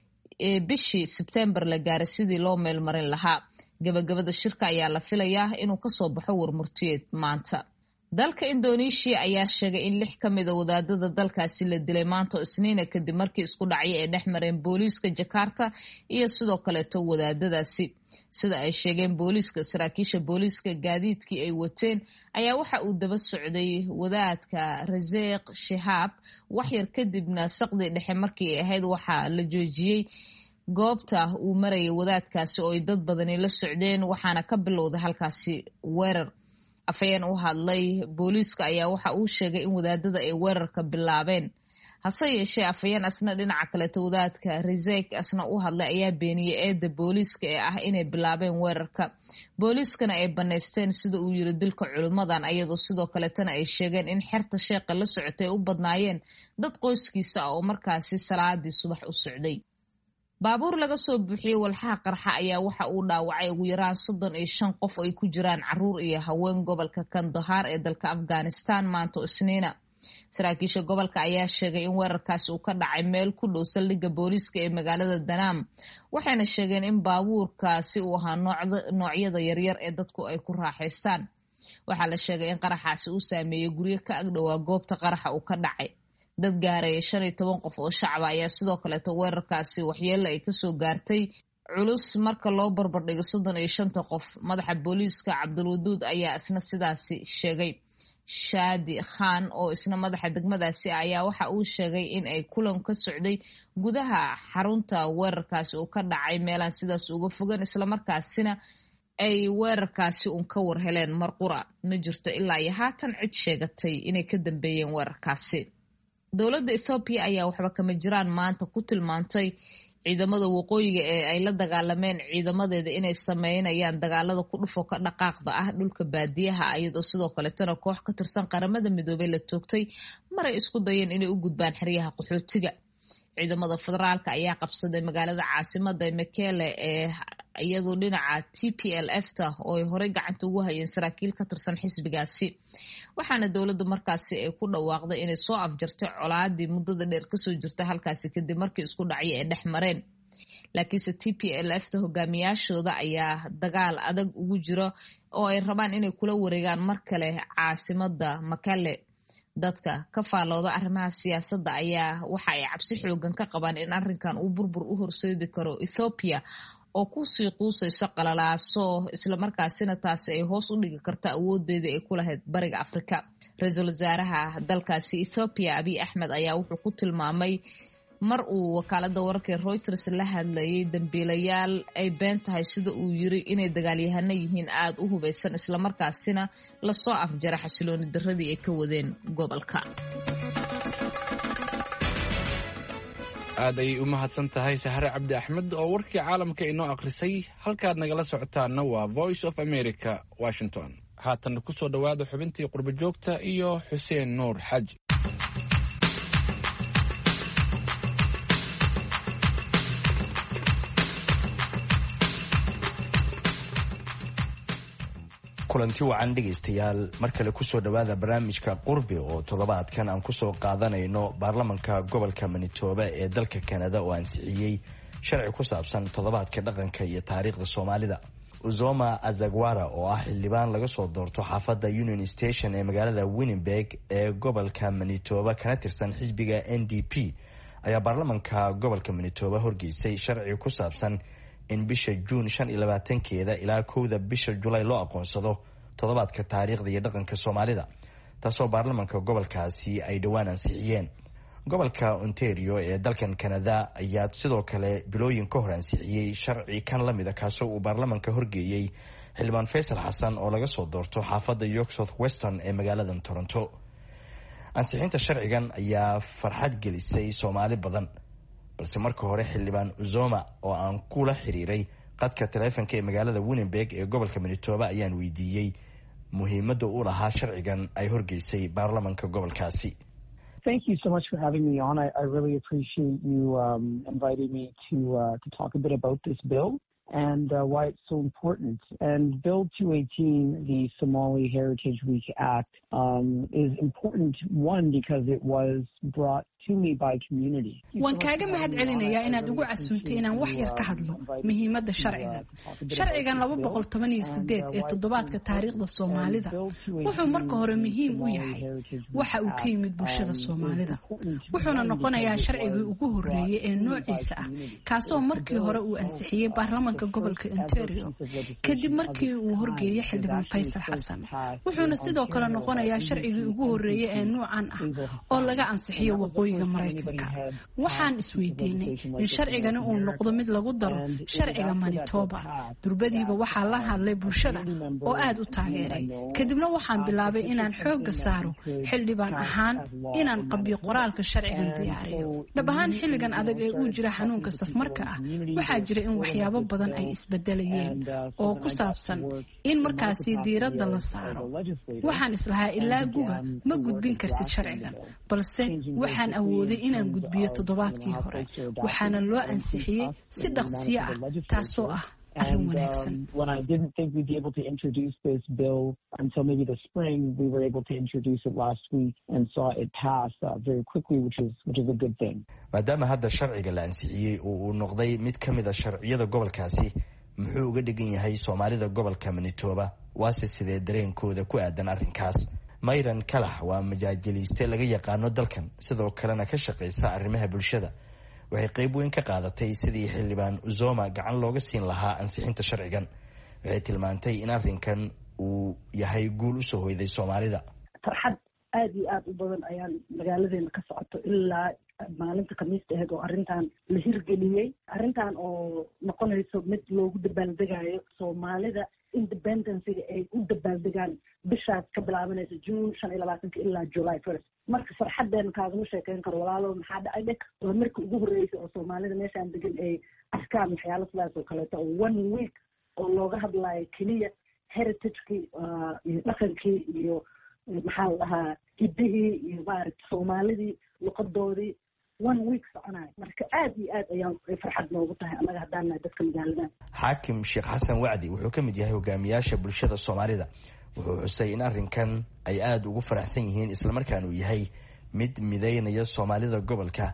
ee bishii Sebtembar la gaaray sidii loo meelmarin lahaa. gabagabada shirka ayaa la filayaa inuu kasoo baxo warmurtiyeed maanta. dalka Indonesia ayaa sheegay in lix ka mid a wadaadada dalkaasi la dilay maanta Isniina kadib markii isku dhacyo ay dhex mareen booliiska Jakarta iyo sidoo kaleeto wadaadadaasi. sida ay sheegeen booliiska, saraakiisha booliiska gaadiidkii ay wateen ayaa waxa uu daba socday wadaadka Razeeq Shihab. waxyar kadibna saqdii dhexe markii ay ahayd waxaa la joojiyey goobta uu marayay wadaadkaasi oo ay dad badani la socdeen, waxaana ka bilowday halkaasi weerar. afayeen u hadlay booliiska ayaa waxa uu sheegay in wadaadada ay weerarka bilaabeen. hase yeeshee afayeen asna dhinaca kaleeto wadaadka Razeeq asna u hadlay ayaa beeniyey eedda booliiska ee ah inay bilaabeen weerarka. booliiskana ay banaysteen sida uu yiri dilka culimmadan, ayadoo sidoo kaleetana ay sheegeen in xerta sheeqa la socotay ay u badnaayeen dad qoyskiisa ah oo markaasi salaadii subax u socday. baabuur laga soo buuxiyey walxaha qarxa ayaa waxa uu dhaawacay ugu yaraan soddon iyo shan qof oo ay ku jiraan caruur iyo haween gobolka Kandahar ee dalka Afghanistan maanta Isniina. saraakiisha gobolka ayaa sheegay in weerarkaasi uu ka dhacay meel ku dhow saldhigga booliiska ee magaalada Danaam, waxayna sheegeen in baabuurkaasi uu ahaa noocyada yaryar ee dadku ay ku raaxaystaan. waxaa la sheegay in qaraxaasi uu saameeyey guryo ka agdhowaa goobta qaraxa uu ka dhacay. dad gaaraya shan iyo toban qof oo shacab ayaa sidoo kaleeto weerarkaasi waxyeelo ay kasoo gaartay culus marka loo barbardhigo soddon iyo shanta qof. madaxa booliiska Cabdulwaduud ayaa isna sidaasi sheegay. Shaadi Khan oo isna madaxa degmadaasi ayaa waxa uu sheegay in ay kulan ka socday gudaha xarunta weerarkaasi uu ka dhacay meelaan sidaas uga fogan, islamarkaasina ay weerarkaasi uun ka war heleen marqura. ma jirto ilaa iyo haatan cid sheegatay inay ka dambeeyeen weerarkaasi. dowladda Ethiopia ayaa waxba kama jiraan maanta ku tilmaantay ciidamada waqooyiga ee ay la dagaalameen ciidamadeeda inay sameynayaan dagaalada ku dhufo ka dhaqaaqda ah dhulka baadiyaha, iyadoo sidoo kaleetana koox ka tirsan qaramada midoobay la toogtay maray isku dayeen inay u gudbaan xeryaha qaxootiga. ciidamada federaalka ayaa qabsaday magaalada caasimada Mekele ee iyadoo dhinaca T P L F ta oo ay horey gacanta ugu hayeen saraakiil ka tirsan xisbigaasi. waxaana dowladda markaasi ay ku dhawaaqday inay soo afjartay colaadii muddada dheer kasoo jirta halkaasi kadib markii isku dhacyo ay dhex mareen. laakiinse t p l f ta hogaamiyaashooda ayaa dagaal adag ugu jiro oo ay rabaan inay kula wareegaan mar kale caasimada Makale. dadka ka faalooda arrimaha siyaasadda ayaa waxa ay cabsi xoogan ka qabaan in arrinkan uu burbur u horseedi karo Ethiopia oo ku sii quusayso qalalaaso isla markaasina taasi ay hoos u dhigi karto awoodeeda ay ku lahayd bariga Afrika. Ra'iisul wasaaraha dalkaasi Ethiopia Abiy Ahmed ayaa wuxuu ku tilmaamay mar uu wakaalada wararka Reuters la hadlayay dambiilayaal ay been tahay sida uu yiri inay dagaalyahano yihiin aad u hubeysan isla markaasina la soo afjara xasilooni darradii ay ka wadeen gobolka. aad ay u mahadsan tahay Sahre Cabdi Axmed oo warkii caalamka inoo akhrisay. halkaad nagala socotaana waa Voice of America, Washington. haatan ku soo dhawaada xubintii qurbo joogta iyo Xuseen Nuur Xaji. kulanti wacan dhegaystayaal mar kale kusoo dhawaada barnaamijka qurbi oo toddobaadkan aan kusoo qaadanayno baarlamanka gobolka Manitoba ee dalka Canada oo ansixiyey sharci ku saabsan toddobaadka dhaqanka iyo taariikhda Soomaalida. Uzoma Azagwara oo ah xildhibaan laga soo doorto xaafadda Union Station ee magaalada Winnipeg ee gobolka Manitoba kana tirsan xisbiga N D P ayaa baarlamanka gobolka Manitoba horgeysay sharci ku saabsan in bisha June shan iyo labaatankeeda ilaa kowda bisha July loo aqoonsado toddobaadka taariikhda iyo dhaqanka Soomaalida, taasoo baarlamanka gobolkaasi ay dhawaan ansixiyeen. gobolka Ontario ee dalkan Canada ayaa sidoo kale bilooyin ka hor ansixiyey sharci kan la mid ah kaasoo uu baarlamanka horgeeyey xildhibaan Faysal Xasan oo laga soo doorto xaafadda York South Western ee magaalada Toronto. ansixinta sharcigan ayaa farxad gelisay Soomaali badan, balse marka hore xildhibaan Uzoma oo aan kula xiriiray qadka taleefanka ee magaalada Winnipeg ee gobolka Manitoba ayaan weydiiyey muhiimadda uu lahaa sharcigan ay horgeysay baarlamanka gobolkaasi. Thank you so much for having me on. I, I really appreciate you um, inviting me to uh, to talk a bit about this bill and uh, why it's so important. And Bill two eighteen, the Somali Heritage Week Act, um, is important, one, because it was brought to me by community. waan kaaga mahad celinayaa inaad ugu casuuntay inaan wax yar ka hadlo muhiimadda sharcigan. sharcigan laba boqol toban iyo sideed ee toddobaadka taariikhda Soomaalida wuxuu marka hore muhiim u yahay waxa uu ka yimid bulshada Soomaalida. wuxuuna noqonayaa sharcigii ugu horeeyay ee noociisa ah kaasoo markii hore uu ansixiyay baarlamanka gobolka Ontario kadib markii uu horgeeyay xildhibaan Faysal Xasan. wuxuuna sidoo kale noqonayaa sharcigii ugu horeeyay ee noocan ah oo laga ansixiyo waqooyi Mareykanka. waxaan isweydiinay in sharcigani uu noqdo mid lagu daro sharciga Manitoba. durbadiiba waxaa la hadlay bulshada oo aad u taageeray. kadibna waxaan bilaabay inaan xoogga saaro xildhibaan ahaan inaan qabiyo qoraalka sharcigan diyaariyo. dhab ahaan xilligan adag ee uu jira xanuunka safmarka ah waxaa jira in waxyaabo badan ay isbedelayeen oo ku saabsan in markaasi diiradda la saaro. waxaan islahaa ilaa guga ma gudbin kartid sharcigan, balse waxaan awooday inaan gudbiyo toddobaadkii hore. waxaana loo ansixiyey si dhaqsiyo ah taasoo ah arrin wanaagsan. When I didn't think we'd be able to introduce this bill until maybe the spring, we were able to introduce it last week and saw it pass uh, very quickly, which is which is a good thing. maadaama hadda sharciga la ansixiyey oo uu noqday mid ka mid ah sharciyada gobolkaasi, muxuu uga dhigan yahay Soomaalida gobolka Manitoba? waase sidee dareenkooda ku aadan arrinkaas? Mayran Kalax waa majaajiliiste laga yaqaano dalkan, sidoo kalena ka shaqeysa arrimaha bulshada. waxay qayb weyn ka qaadatay sidii xildhibaan Uzoma gacan looga siin lahaa ansixinta sharcigan. waxay tilmaantay in arrinkan uu yahay guul u soo hoyday Soomaalida. farxad aad iyo aad u badan ayaan magaaladeena ka socoto ilaa maalinta khamiista ahayd oo arrintan la hirgeliyey. arrintan oo noqonayso mid loogu dabaaldegayo Soomaalida independencyga ay u dabaaldegaan bishaas ka bilaabanaysa June shan iyo labaatanka ilaa July first. marka farxadeena kaagama sheekeyn karo walaalo, maxaa dhacay dhek waa markii ugu horreysay oo Soomaalida meeshaan degan ay arkaan waxyaalo sidaas oo kaleeto oo one week oo looga hadlayo keliya heritagekii iyo dhaqankii iyo maxaa la dhahaa hidihii iyo maaragta Soomaalidii luqadoodii one week soconayo. marka aad iyo aad ayaan farxad noogu tahay annaga haddaan nahay dadka magaalada. xaakim Sheekh Xasan Wacdi wuxuu ka mid yahay hogaamiyaasha bulshada Soomaalida. wuxuu xusay in arrinkan ay aad ugu faraxsan yihiin islamarkaana uu yahay mid midaynaya Soomaalida gobolka,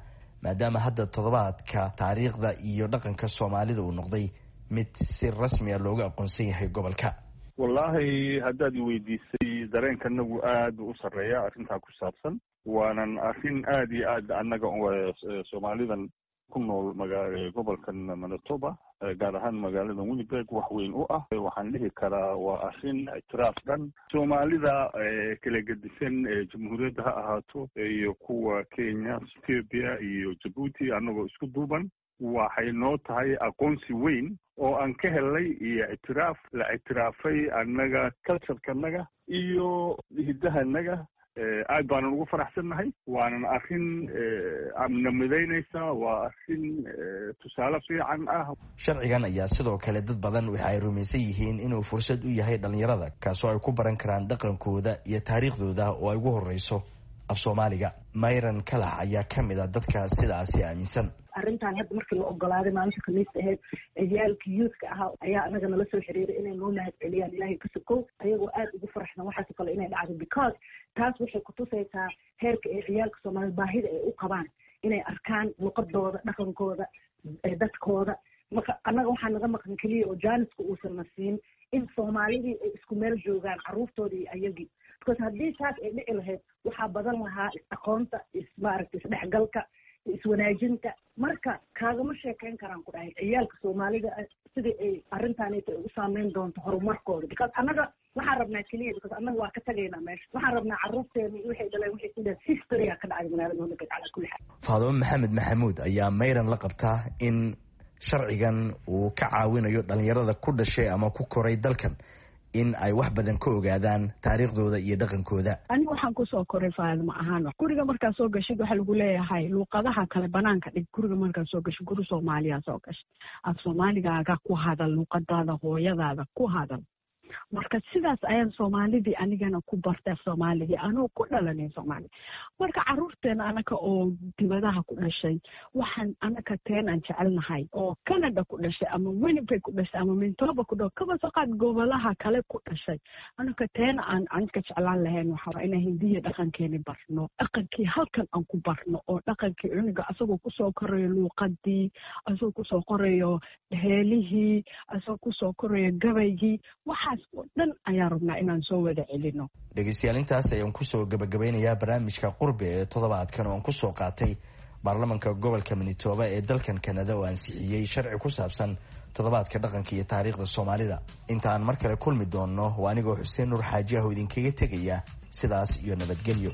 maadaama hadda toddobaadka taariikhda iyo dhaqanka soomaalida uu noqday mid si rasmi a looga aqoonsan yahay gobolka? wallaahi haddaad i weydiisay dareenkanagu aad u sarreeya arrintaa ku saabsan, waanan arrin aad iyo aad annaga soomaalidan ku nool maga gobolkan Manitoba gaar ahaan magaalada Winnipeg wax weyn u ah. waxaan dhihi karaa waa arrin ictiraaf dhan soomaalida kala gedisan jamhuuriyadda ha ahaato iyo kuwa Kenya, Ethiopia iyo Djibouti annagoo isku duuban. waxay noo tahay aqoonsi weyn oo aan ka helnay iyo ictiraaf la ictiraafay annaga culturekanaga iyo hiddahanaga. aad baanan ugu faraxsannahay, waanan arrin amna midaynaysaa, waa arrin tusaale fiican ah. sharcigan ayaa sidoo kale dad badan waxa ay rumaysan yihiin inuu fursad u yahay dhalinyarada, kaasoo ay ku baran karaan dhaqankooda iyo taariikhdooda oo ay ugu horreyso af soomaaliga. mayran kalax ayaa ka mid a dadka sidaasi aaminsan. arrintan hadda markii la ogolaaday maalinta khamiista ahayd ciyaalka youthka ahaa ayaa anaga nala soo xiriiray inay noo mahad celiyaan ilaahay ka sokow, ayagoo aad ugu faraxsan waxaas kale inay dhacdo, because taas waxay kutusaysaa heerka ay ciyaalka soomaalida baahida ay u qabaan inay arkaan luqadooda, dhaqankooda, dadkooda. marka annaga waxaa naga maqan keliya oo jaaniska uusan na siin in soomaalidii ay isku meel joogaan carruurtoodii iyo ayagii, because haddii taas ay dhici lahayd waxaa badan lahaa is-aqoonta, ismaaragta isdhexgalka, iswanaajinta. marka kaagama sheekayn karaan ku dhahay ciyaalka soomaalida sidii ay arrintaanita ay u saameyn doonto horumarkooda, because annaga waxaan rabnaa keliya, because annaga waa ka tagaynaa meesha, waxaan rabnaa carruurteena iyo waxay dhaleen waxay ku dhahay history-a ka dhacday magaalada Winnipeg calaa kulli xaal. Faadumo Maxamed Maxamuud ayaa mayran la qabtaa in sharcigan uu ka caawinayo dhalinyarada ku dhashay ama ku koray dalkan in ay wax badan ka ogaadaan taariikhdooda iyo dhaqankooda. aniga waxaan kusoo koray Faadumo ahaan, guriga markaa soo gashid waxaa lagu leeyahay luuqadaha kale banaanka dhig, guriga markaa soo gashid guri Soomaaliya soo gashay, af Soomaaligaaga ku hadal, luuqadaada hooyadaada ku hadal. marka sidaas ayaan Soomaalidii anigana ku bartay Soomaalidii anoo ku dhalanay Soomaali. marka carruurteena anaka oo dibadaha ku dhashay waxaan anaka teen aan jecelnahay oo Canada ku dhashay ama Winnipeg ku dhashay ama Manitoba ku dhashay kaba soo qaad gobolaha kale ku dhashay, anaka teen aan anka jeclaan lahayn waxa inay hindiya dhaqankeeni barno, dhaqankii halkan aan ku barno oo dhaqankii cuniga asagoo kusoo korayo luuqadii, asagoo kusoo korayo heelihii, asagoo kusoo korayo gabaygii, waxaas oo dhan ayaan rabnaa inaan soo wada celino. dhegeystayaal intaas ayaan kusoo gabagabeynayaa barnaamijka qurbi ee toddobaadkan oo aan kusoo qaatay baarlamanka gobolka Manitoba ee dalkan Canada oo ansixiyey sharci ku saabsan toddobaadka dhaqanka iyo taariikhda Soomaalida. inta aan mar kale kulmi doono waa anigoo Xuseen Nuur Xaaji ah oo idinkaga tegaya sidaas iyo nabadgelyo.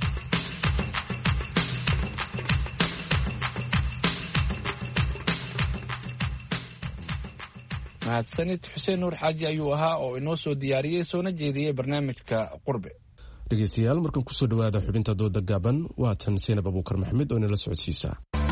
mahadsanid xuseen nuur xaaji ayuu ahaa oo inoo soo diyaariyey soona jeediyey barnaamijka qurbe. dhegeystayaal markan kusoo dhawaada xubinta dooda gaaban, waa tan Seenab Abuukar Maxamed oo inala socodsiisa.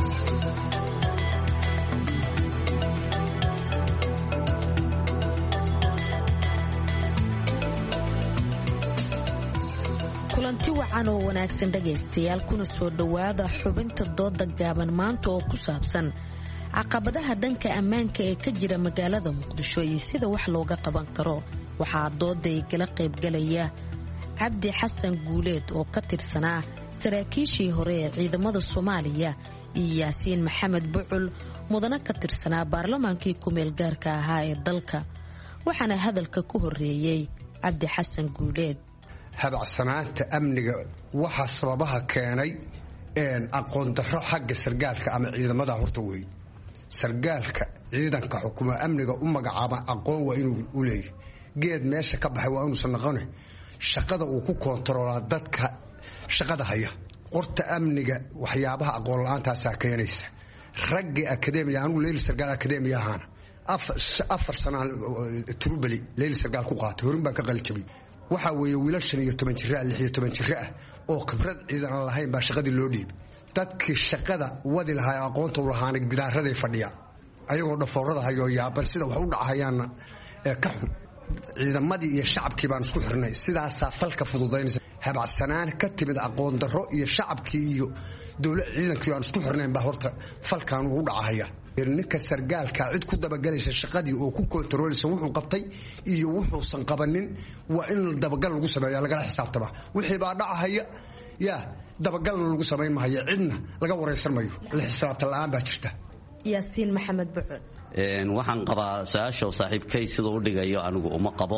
kulanti wacan oo wanaagsan dhegaystayaal, kuna soo dhowaada xubinta dooda gaaban maanta oo ku saabsan caqabadaha dhanka ammaanka ee ka jira magaalada Muqdisho iyo sida wax looga qaban karo. waxaa dooday gala qaybgalaya Cabdi Xasan Guuleed oo ka tirsanaa saraakiishii hore ee ciidamada Soomaaliya iyo Yaasiin Maxamed Bucul mudana ka tirsanaa baarlamaankii ku meel gaarka ahaa ee dalka. waxaana hadalka ku horeeyay Cabdi Xasan Guuleed. habacsanaanta amniga waxa sababaha keenay een aqoon darro xagga sargaalka ama ciidamada horta weey. sargaalka ciidanka xukuuma amniga u magacaaba aqoon waa inuu u leeyahay, geed meesha ka baxay waa inuu sanaqone shaqada uu ku koontaroolaa dadka shaqada haya. qorta amniga waxyaabaha aqoon la'aantaas keenaysa. ragga akademiga anu leel sargaal akademiga ahaan afar sano turubali leel sargaal ku qaatay, horin baan ka qaljabay. waxa weeye wiilal shan iyo toban jir ah lix iyo toban jir ah oo khibrad ciidan aan lahayn baa shaqadii loo dhiibay. dadkii shaqada wadi lahaa aqoonta u lahaana gidaaraday fadhiya ayagoo dhafoorada hayo yaaban sida wax u dhacayaana ee ka xun. ciidamadii iyo shacabkii baan isku xirnay, sidaasaa falka fududaynaysa. habacsanaan ka timid aqoon darro iyo shacabkii iyo dowlad ciidankii aan isku xirnayn baa horta falkan ugu dhacaya. ninka sargaalka cid ku dabagelaysa shaqadii oo ku kontarooleysa wuxuu qabtay iyo wuxuusan qabanin waa in dabagal lagu sameeyaa, lagala xisaabtama. wixii baa dhacaya yaa dabagalna lagu samayn mahayo cidna laga waraysan mayo la xisaabtan la'aan baa jirta. yaasiin maxamed bucul waxaan qabaa su-aasha saaxiibkay siduu u dhigayo anigu uma qabo.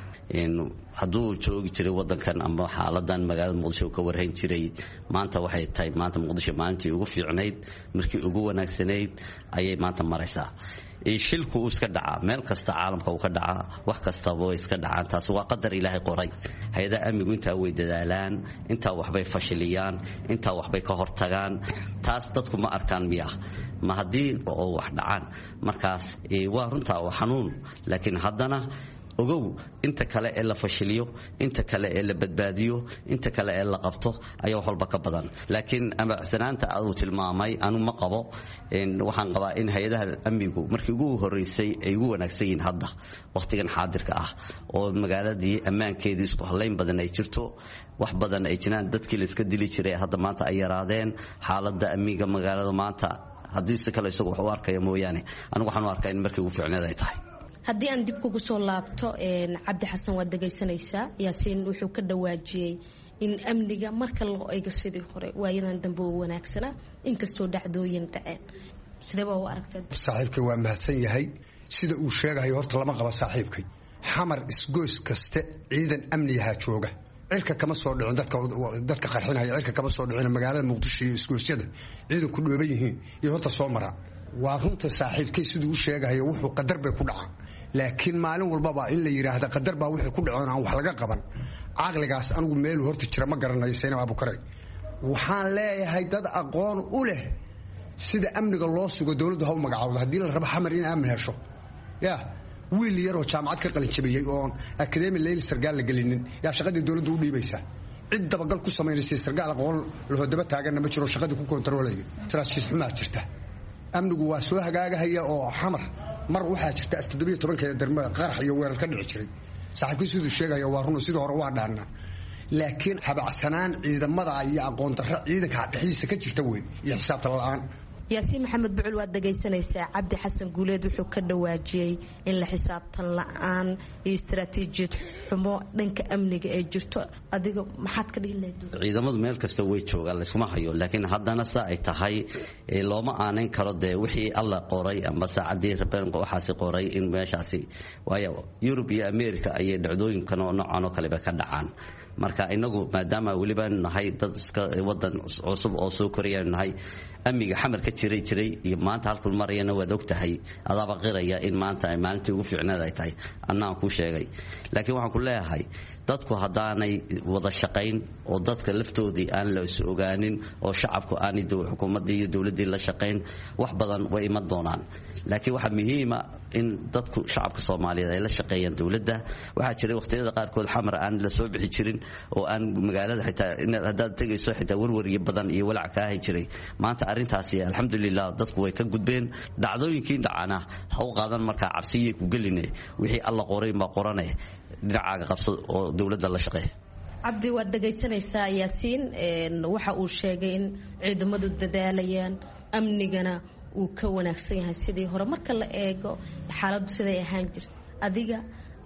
hadduu joogi jiray wadankan ama xaaladan magaalada muqdisho ka warhayn jiray maanta waxay tahay maanta muqdisho maalintii ugu fiicnayd markii ugu wanaagsanayd ayay maanta maraysaa. shilku uu iska dhacaa meel kasta caalamka uu ka dhacaa wax kastaba way iska dhacaan taas waa qadar ilaahay qoray. hay-adaha amnigu intaa way dadaalaan intaa waxbay fashiliyaan intaa waxbay ka hortagaan taas dadku ma arkaan miya ma haddii oo wax dhacaan markaas waa runtaa waa xanuun laakiin haddana ogow inta kale ee la fashiliyo inta kale ee la badbaadiyo inta kale ee la qabto ayaa wax walba ka badan. laakiin amacsanaanta uu tilmaamay anu ma qabo. waxaan qabaa in hay-adaha amnigu markii ugu horeysay ay ugu wanaagsan yihiin hadda waqtigan xaadirka ah oo magaaladii ammaankeedii isku halayn badan ay jirto wax badan ay jiraan dadkii la iska dili jiray hadda maanta ay yaraadeen xaaladda amniga magaalada maanta haddii si kale isagu wax u arkaya mooyaane anigu waxaan u arkaa in markii ugu fiicneed ay tahay. haddii aan dib kugu soo laabto cabdi xasan waad dhegaysanaysaa yaasiin wuxuu ka dhawaajiyey in amniga marka loo eego sidii hore waayadan dambe uu wanaagsanaa inkastoo dhacdooyin dhaceen sidee baa u aragtay? saaxiibkay waa mahadsan yahay sida uu sheegayo horta lama qaba saaxiibkay. xamar isgoys kaste ciidan amniyaha jooga cirka kama soo dhicin dadka dadka qarxinaya cirka kama soo dhicin magaalada muqdisho iyo isgoosyada ciidanku dhooban yihiin iyo horta soo mara. waa runta saaxiibkay siduu u sheegayo wuxuu qadar bay ku dhacaa laakiin maalin walbaba in la yiraahdo qadar baa wixii ku dhacoon aan wax laga qaban aqligaas anigu meel horta jira ma garanayo Saynab Abukaray. waxaan leeyahay dad aqoon u leh sida amniga loo sugo dawladdu haw magacaawdo haddii la rabo xamar in amni hesho yaa wiil yar oo jaamacad ka qalin jabiyay oo academy leyl sargaal la gelinin yaa shaqadii dawladdu u dhiibaysa cid dabagal ku samaynaysa sargaal aqoon loo daba taagan ma jiro shaqadii ku kontroolayo saraakiil xumaa jirta. amnigu waa soo hagaagahaya oo xamar mar waxaa jirta toddoba iyo toban darmo qarax iyo weerar ka dhici jiray saaxiibkii siduu sheegayo waa run sidoo hore waa dhaana laakiin habacsanaan ciidamada iyo aqoon darro ciidanka dhexdiisa ka jirta weey iyo xisaabtan la'aan. yaasiin maxamed bucul waad dhagaysanaysaa cabdi xasan guuleed wuxuu ka dhawaajiyey in la xisaabtan la'aan iyo istaraatiijiyad xumo dhanka amniga ee jirto adiga maxaad ka dhihi lahayd? ciidamadu meel kasta way joogaan laysuma hayo laakiin haddana saa ay tahay looma aaneyn karo dee wixii alla qoray ama saacadii rabeen waxaasi qoray in meeshaasi waayo Yurub iyo America ayay dhacdooyinkan oo noocan oo kale ka dhacaan. marka inagu maadaama waliba nahay dad iska wadan cusub oo soo koraya nahay amniga xamar ka jiray jiray iyo maanta halku marayna waad ogtahay adaba qiraya in maanta ay maalintii ugu fiicnaad ay tahay annaan ku sheegay laakiin waxaan ku leeyahay dadku hadaanay wada shaqayn oo dadka laftoodii aan la is ogaanin oo shacabku aan xukuumadii iyo dawladii la shaqayn wax badan way iman doonaan. laakiin waxa muhiim ah in dadku shacabka Soomaaliyeed ay la shaqeeyaan dawladda. waxa jiray waqtiyada qaar kood xamar aan la soo bixi jirin oo aan magaalada xitaa in hadaad tagayso xitaa warwariye badan iyo walaac ka ahay jiray maanta arintaasi alxamdulillah dadku way ka gudbeen. dhacdooyinkii dhacana ha u qaadan marka cabsiye ku gelinay wixii alla qoray ma qorane dhinacaaga qabso oo dawladda la shaqeeyo. cabdi waad dhagaysanaysaa yaasiin waxa uu sheegay in ciidamadu dadaalayaan amnigana uu ka wanaagsan yahay sidii hore marka la eego xaaladdu siday ahaan jirtay adiga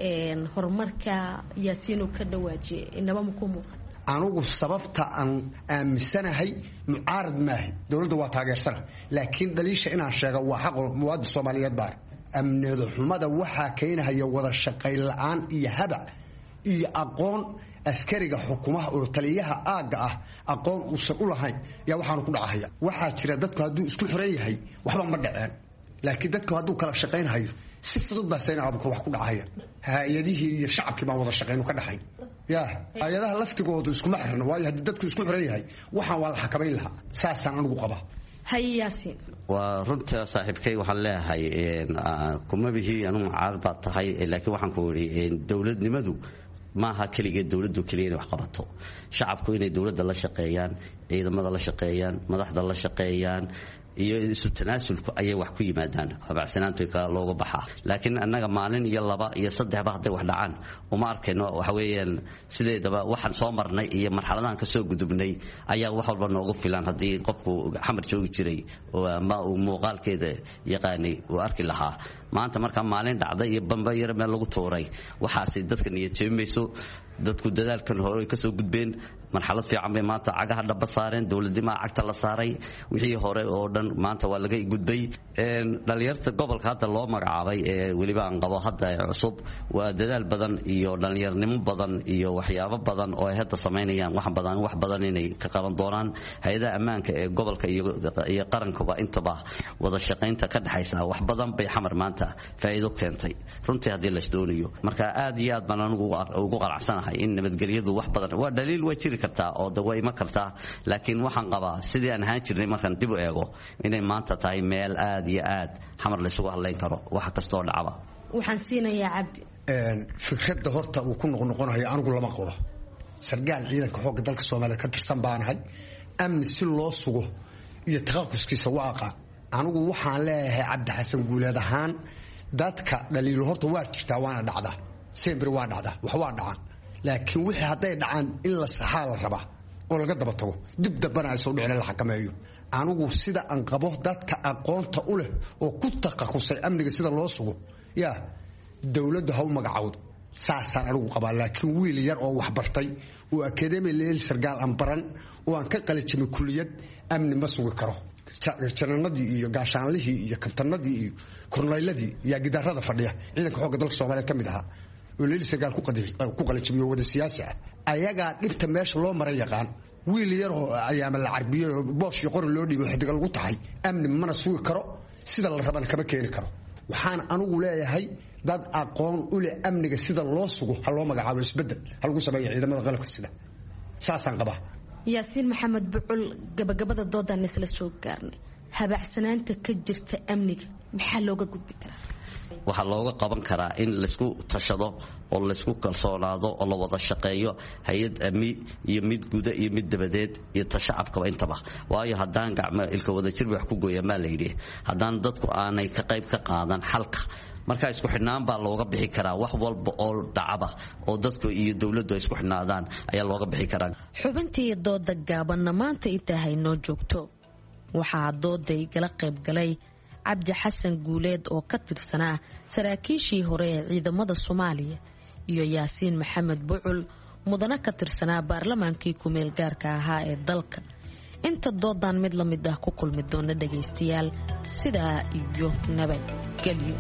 horumarka yaasiin uu ka dhawaajiyay inaba ma ku muuqan? anugu sababta aan aaminsanahay mucaarad maahay dawladda waa taageersana laakiin dhaliisha inaan sheego waa xaq muwaadin Soomaaliyeed baa amniga xumada waxaa keenaya wada shaqayn la'aan iyo habac iyo aqoon askariga xukuumaha oo taliyaha aaga ah aqoon uu soo lahayn yaa waxaan ku dhacaya waxaa jira dadku hadduu isku xiran yahay waxba ma dhaceen laakiin dadku hadduu kala shaqaynayo si fudud baa Saynab Abukaray wax ku dhacaya hay'adihii iyo shacabkii baa wada shaqayn ka dhaxay yaa hay'adaha laftigoodu isku ma xirna waayo haddii dadku isku xiran yahay waxaan waa la xakameyn lahaa saasaan anigu qabaa. hayaasiin waa runta saaxiibkay waxaan leeyahay kuma bihi anu mucaarad baa tahay laakiin waxaan ku yiri dawladnimadu maaha kaliya dawladdu kaliya wax qabato shacabku inay dawladda la shaqeeyaan ciidamada la shaqeeyaan madaxda la shaqeeyaan iyo isu tanaasulku ayay wax ku yimaadaan habacsanaantu ka looga baxaa laakiin annaga maalin iyo laba iyo saddex ba haday wax dhacaan uma arkayno waxa weeyaan sideedaba waxaan soo marnay iyo marxaladahan ka soo gudubnay ayaa wax walba noogu filan hadii qofku xamar joogi jiray oo ama uu muuqaalkeeda yaqaanay uu arki lahaa maanta marka maalin dhacday iyo bamba yar meel lagu tooray waxaasi dadka niyad jeemayso dadku dadaalkan hore ka soo gudbeen marxalad fiican bay maanta cagaha dhaba saareen dowladnimaa cagta la saaray wixii hore oo dhan maanta waa laga gudbay dhalinyarta gobolka hadda loo magacaabay ee weliba aan qabo hadda ee cusub waa dadaal badan iyo dhalinyarnimo badan iyo waxyaabo badan oo ay hadda samaynayaan wax badan wax badan inay ka qaban doonaan hay'adaha ammaanka ee gobolka iyo iyo qarankuba intaba wada shaqaynta ka dhaxaysa wax badan bay xamar maanta faa'iido keentay runtii haddii la doonayo marka aad iyo aad baan anigu ugu qanacsanahay in nabadgelyadu wax badan waa dhaliil way jiri kartaa oo daway ma kartaa laakiin waxaan qabaa sidii aan ahaan jirnay markaan dib u eego inay maanta tahay meel aad iyo aad xamar la isugu hadlayn karo wax kastoo dhacaba waxaan siinayaa cabdi fikradda horta uu ku noqnoqonayo anigu lama qabo sargaal ciidanka xoogga dalka Soomaaliya ka tirsan baanahay amni si loo sugo iyo taqaquskiisa waaqa anigu waxaan leeyahay Cabdi Xasan Guuleed ahaan dadka dhaliil horta waa jirtaa waana dhacda sempre waa dhacda wax waa dhacaan laakiin wixii haday dhacaan in la saxaal raba oo laga daba tago dib dabana ay soo dhicin la xakameeyo anigu sida aan qabo dadka aqoonta u leh oo ku taqaqusay amniga sida loo sugo yaa dawladda haw magacawdo saasaan anigu qabaa laakiin wiil yar oo wax bartay oo academy leel sargaal aan baran oo aan ka qalijimay kulliyad amni ma sugi karo jananadii iyo gaashaanlihii iyo kabtanadii iyo korneyladii yaa gidaarada fadhiya ciidanka xoogga dalka Soomaaliya kamid aha oo leel sargaal ku qadif ku qalijimay wada siyaasi ah ayaga dhibta meesha loo maray yaqaan wiil yar oo ayaama la carbiyo boosh iyo qori loo dhibo xidiga lagu tahay amni mana sugi karo sida la rabana kama keeni karo waxaan anigu leeyahay dad aqoon u leh amniga sida loo sugo hal loo magacaabo isbedel hal ugu sameeyo ciidamada qalabka sida saasan qaba yaasiin maxamed bucul gabagabada doodan isla soo gaarnay habacsanaanta ka jirta amniga maxaa looga gudbi karaa waxa looga qaban karaa in la isku tashado oo la isku kalsoonaado oo la wada shaqeeyo hay'ad amni iyo mid guud iyo mid dabadeed iyo tashacabka intaba waayo hadaan gacmo ilka wada jir wax ku gooya ma leeyahay hadaan dadku aanay ka qayb ka qaadan xalka marka isku xidhnaan baa looga bixi karaa wax walba oo dhacaba oo dadku iyo dawladdu isku xidhnaadaan ayaa looga bixi karaa xubintii dooda gaabanna maanta inta hayno joogto waxaa dooday gala qayb galay Cabdi Xasan Guuleed oo ka tirsanaa saraakiishii hore ee ciidamada Soomaaliya iyo Yaasiin Maxamed Bucul mudana ka tirsanaa baarlamaankii ku meel gaarka ahaa ee dalka inta doodan mid la mid ah ku kulmi doona dhageystayaal sidaa iyo nabadgelyo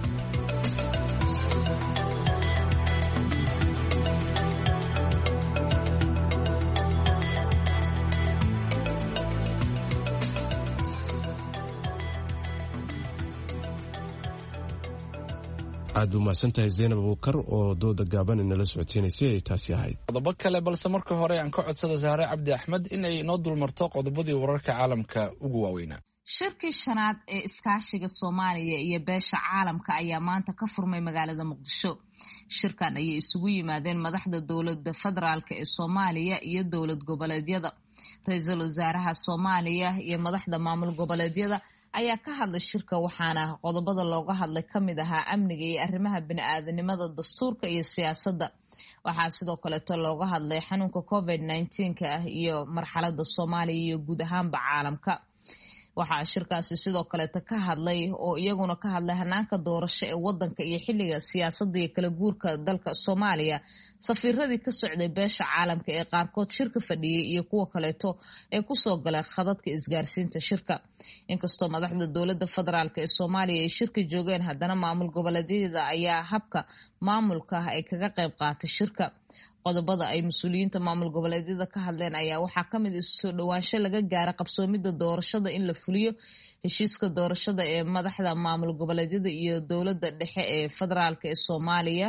aad u mahadsantahay Zainab Abuukar oo dooda gaaban inala socodsiinaysay ay taasi ahayd qodobo kale balse marka hore aan ka codsado Zahra Cabdi Axmed in ay noo dulmarto qodobadii wararka caalamka ugu waaweynaa shirkii shanaad ee iskaashiga Soomaaliya iyo beesha caalamka ayaa maanta ka furmay magaalada Muqdisho shirkan ayay isugu yimaadeen madaxda dowladda federaalka ee Soomaaliya iyo dowlad goboleedyada ra'iisul wasaaraha Soomaaliya iyo madaxda maamul goboleedyada ayaa ka hadlay shirka waxaana qodobada looga hadlay kamid ahaa amniga iyo arrimaha bini'aadanimada dastuurka iyo siyaasadda waxaa sidoo kaleeto looga hadlay xanuunka covid nineteen ka ah iyo marxaladda Soomaaliya iyo guud ahaanba caalamka waxaa shirkaasi sidoo kaleeto ka hadlay oo iyaguna ka hadlay hanaanka doorasho ee wadanka iyo xilliga siyaasadda iyo kala guurka dalka Soomaaliya safiiradii ka socday beesha caalamka ee qaarkood shirka fadhiyay iyo kuwa kaleeto ee ku soo galay khadadka isgaarsiinta shirka inkastoo madaxda dowladda federaalka ee Soomaaliya ay shirka joogeen haddana maamul goboleedyada ayaa habka maamulka ay kaga qayb qaatay shirka qodobada ay mas'uuliyiinta maamul goboleedyada ka hadleen ayaa waxaa ka mid isu soo dhawaansho laga gaaro qabsoomidda doorashada in la fuliyo heshiiska doorashada ee madaxda maamul goboleedyada iyo dowladda dhexe ee federaalka ee Soomaaliya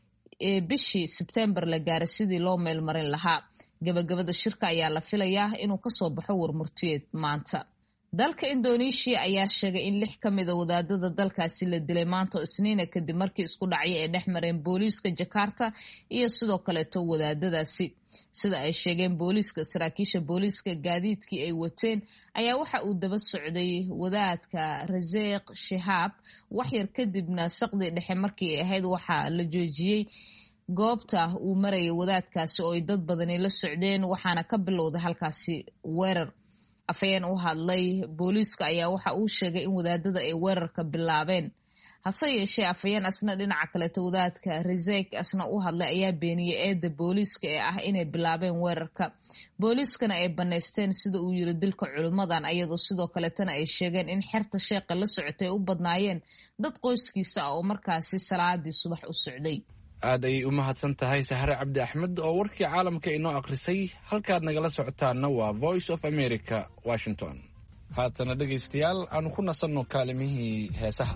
ee bishii September la gaaray sidii loo meel marin lahaa gabagabada shirka ayaa la filayaa inuu ka soo baxo warmurtiyeed maanta dalka Indonesia ayaa sheegay in lix ka mid ah wadaadada dalkaasi la dilay maanta Isniina kadib markii isku dhacay ee dhexmareen booliiska Jakarta iyo sidoo kale to wadaadadaasi sida ay sheegeen booliiska saraakiisha booliiska gaadiidkii ay wateen ayaa waxa uu daba socday wadaadka Razeeq Shihab wax yar kadibna saqdi dhexe markii ay ahayd waxa la joojiyay goobta uu marayay wadaadkaasi oo ay dad badan la socdeen waxaana ka bilowday halkaasi weerar afayeen u hadlay booliiska ayaa waxa uu sheegay in wadaadada ay weerarka bilaabeen hase yeeshee afhayeen asna dhinaca kaleto wadaadka Rezek asna u hadlay ayaa beeniyey eeda booliiska ee ah inay bilaabeen weerarka booliiskana ay baneysteen sida uu yiri dilka culimadan ayadoo sidoo kaletana ay sheegeen in xerta sheeqa la socotay u badnaayeen dad qoyskiisa ah oo markaasi salaadii subax u socday aad ay u mahadsan tahay Sahre Cabdi Axmed oo warkii caalamka inoo akhrisay halkaad nagala socotaana waa Voice of America Washington haatana dhageystayaal aanu ku nasanno kaalimihii heesaha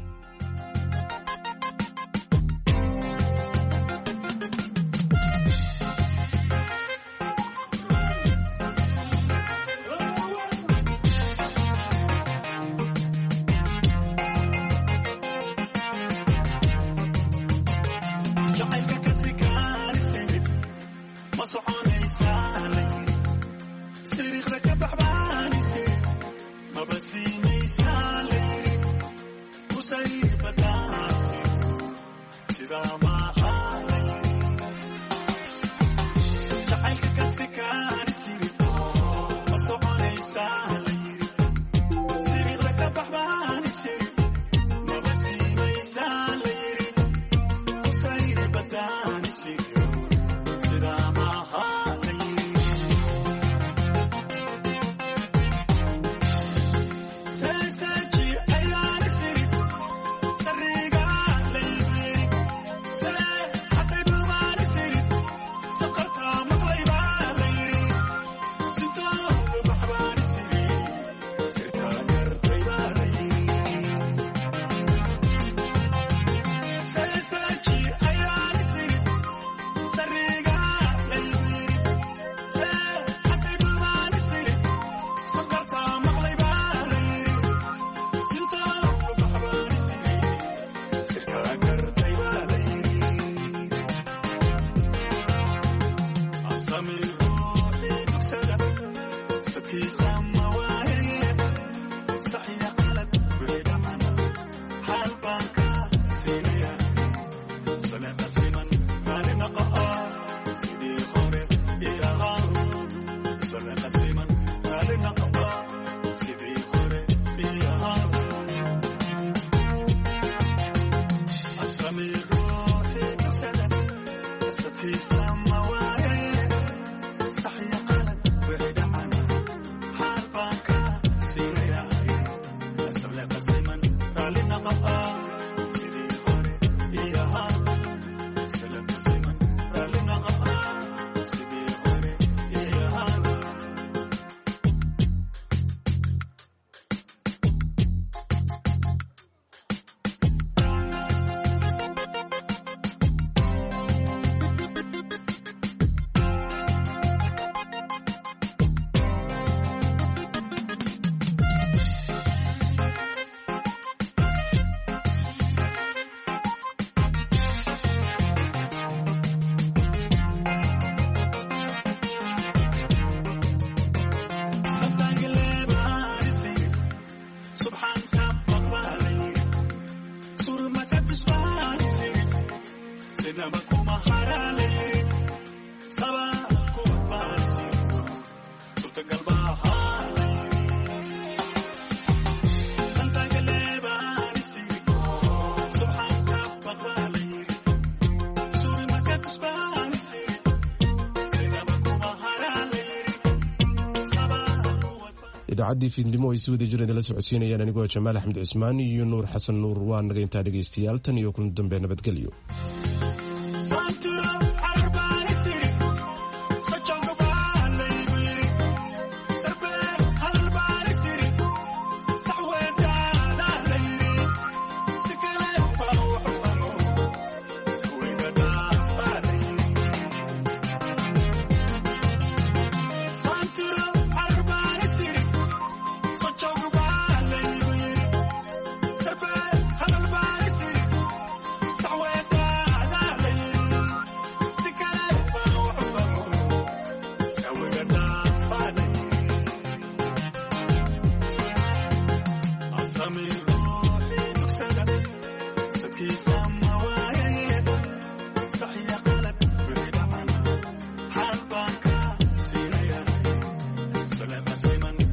idaacadii fiidnimo ay si wada jireen la socodsiinayaan anigoo Jamaal Axmed Cismaan iyo Nuur Xasan Nuur waa naga intaa dhageystayaal tan iyo kulan dambe nabadgelyo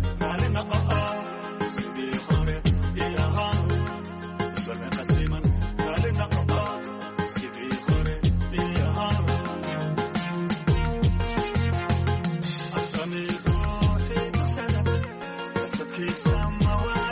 Simon on my way.